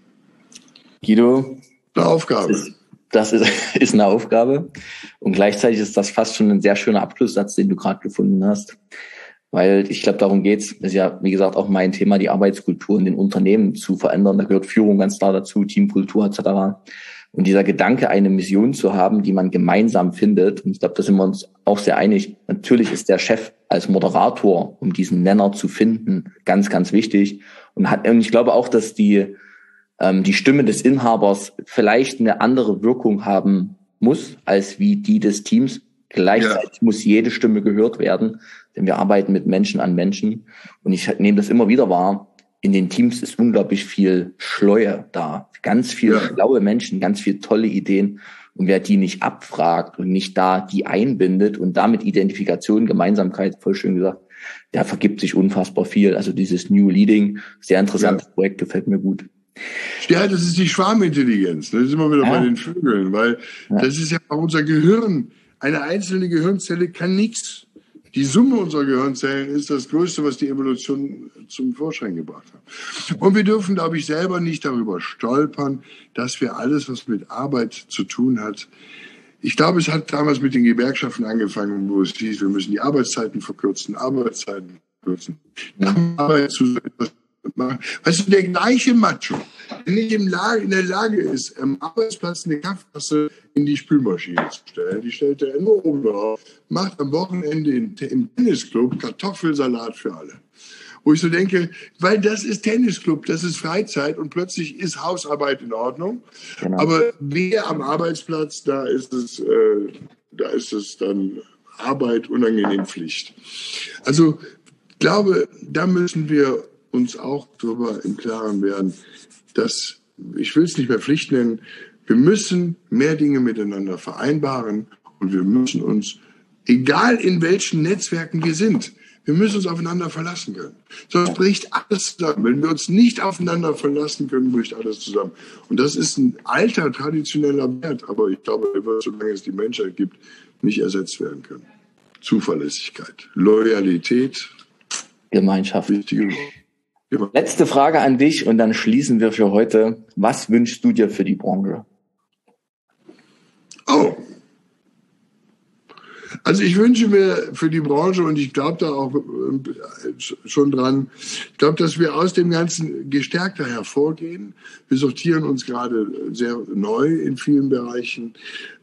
Guido, eine Aufgabe. Das, ist, das ist, ist eine Aufgabe. Und gleichzeitig ist das fast schon ein sehr schöner Abschlusssatz, den du gerade gefunden hast. Weil ich glaube, darum geht's. Das ist ja, wie gesagt, auch mein Thema, die Arbeitskultur in den Unternehmen zu verändern. Da gehört Führung ganz klar dazu, Teamkultur et cetera. Und dieser Gedanke, eine Mission zu haben, die man gemeinsam findet, und ich glaube, da sind wir uns auch sehr einig, natürlich ist der Chef als Moderator, um diesen Nenner zu finden, ganz, ganz wichtig. Und hat, und ich glaube auch, dass die, ähm, die Stimme des Inhabers vielleicht eine andere Wirkung haben muss, als wie die des Teams. Gleichzeitig ja. muss jede Stimme gehört werden, denn wir arbeiten mit Menschen an Menschen. Und ich nehme das immer wieder wahr. In den Teams ist unglaublich viel Schleue da. Ganz viele ja. schlaue Menschen, ganz viele tolle Ideen. Und wer die nicht abfragt und nicht da die einbindet und damit Identifikation, Gemeinsamkeit, voll schön gesagt, der vergibt sich unfassbar viel. Also dieses New Leading, sehr interessantes ja. Projekt, gefällt mir gut. Ja, das ist die Schwarmintelligenz. Das ist immer wieder ja. bei den Vögeln, weil ja. das ist ja auch unser Gehirn. Eine einzelne Gehirnzelle kann nichts. Die Summe unserer Gehirnzellen ist das Größte, was die Evolution zum Vorschein gebracht hat. Und wir dürfen, glaube ich, selber nicht darüber stolpern, dass wir alles, was mit Arbeit zu tun hat, ich glaube, es hat damals mit den Gewerkschaften angefangen, wo es hieß, wir müssen die Arbeitszeiten verkürzen, Arbeitszeiten müssen. Aber zu machen. Weißt du, der gleiche Macho, der nicht in, Lage, in der Lage ist, am Arbeitsplatz eine Kaffeetasse in die Spülmaschine zu stellen, die stellt er nur oben drauf, macht am Wochenende in, im Tennisclub Kartoffelsalat für alle. Wo ich so denke, weil das ist Tennisclub, das ist Freizeit und plötzlich ist Hausarbeit in Ordnung. Genau. Aber wer am Arbeitsplatz, da ist es, äh, da ist es dann Arbeit unangenehm Pflicht. Also ich glaube, da müssen wir uns auch darüber im Klaren werden, dass, ich will es nicht mehr Pflicht nennen, wir müssen mehr Dinge miteinander vereinbaren und wir müssen uns, egal in welchen Netzwerken wir sind, wir müssen uns aufeinander verlassen können. Sonst bricht alles zusammen. Wenn wir uns nicht aufeinander verlassen können, bricht alles zusammen. Und das ist ein alter, traditioneller Wert, aber ich glaube, er wird, solange es die Menschheit gibt, nicht ersetzt werden können. Zuverlässigkeit, Loyalität, Gemeinschaft. Wichtige Worte. Letzte Frage an dich und dann schließen wir für heute. Was wünschst du dir für die Branche? Oh. Also ich wünsche mir für die Branche, und ich glaube da auch schon dran, ich glaube, dass wir aus dem Ganzen gestärkter hervorgehen. Wir sortieren uns gerade sehr neu in vielen Bereichen.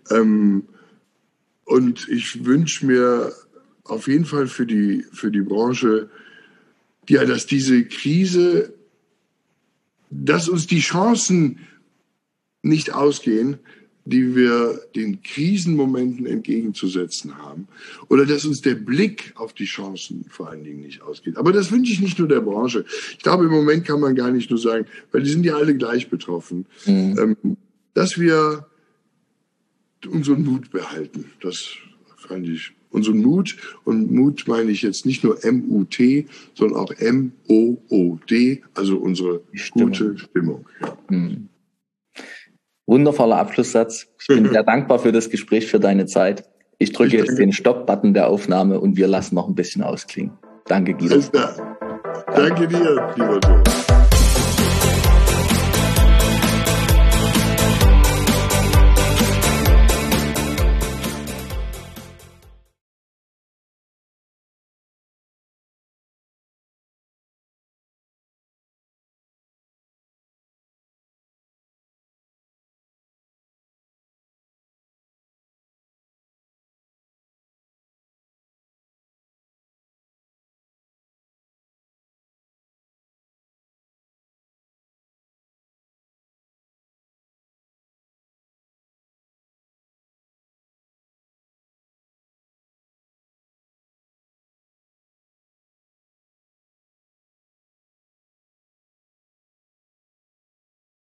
Und ich wünsche mir auf jeden Fall für die, für die Branche, ja, dass diese Krise, dass uns die Chancen nicht ausgehen, die wir den Krisenmomenten entgegenzusetzen haben. Oder dass uns der Blick auf die Chancen vor allen Dingen nicht ausgeht. Aber das wünsche ich nicht nur der Branche. Ich glaube, im Moment kann man gar nicht nur sagen, weil die sind ja alle gleich betroffen, mhm. ähm, dass wir unseren Mut behalten. Das fand ich, unseren Mut. Und Mut meine ich jetzt nicht nur M U T, sondern auch M O O D, also unsere Stimmung. Gute Stimmung. Ja. Mhm. Wundervoller Abschlusssatz. Ich bin sehr dankbar für das Gespräch, für deine Zeit. Ich drücke ich jetzt den Stopp-Button der Aufnahme und wir lassen noch ein bisschen ausklingen. Danke, Guido. Alles klar. Danke dir, lieber Joe.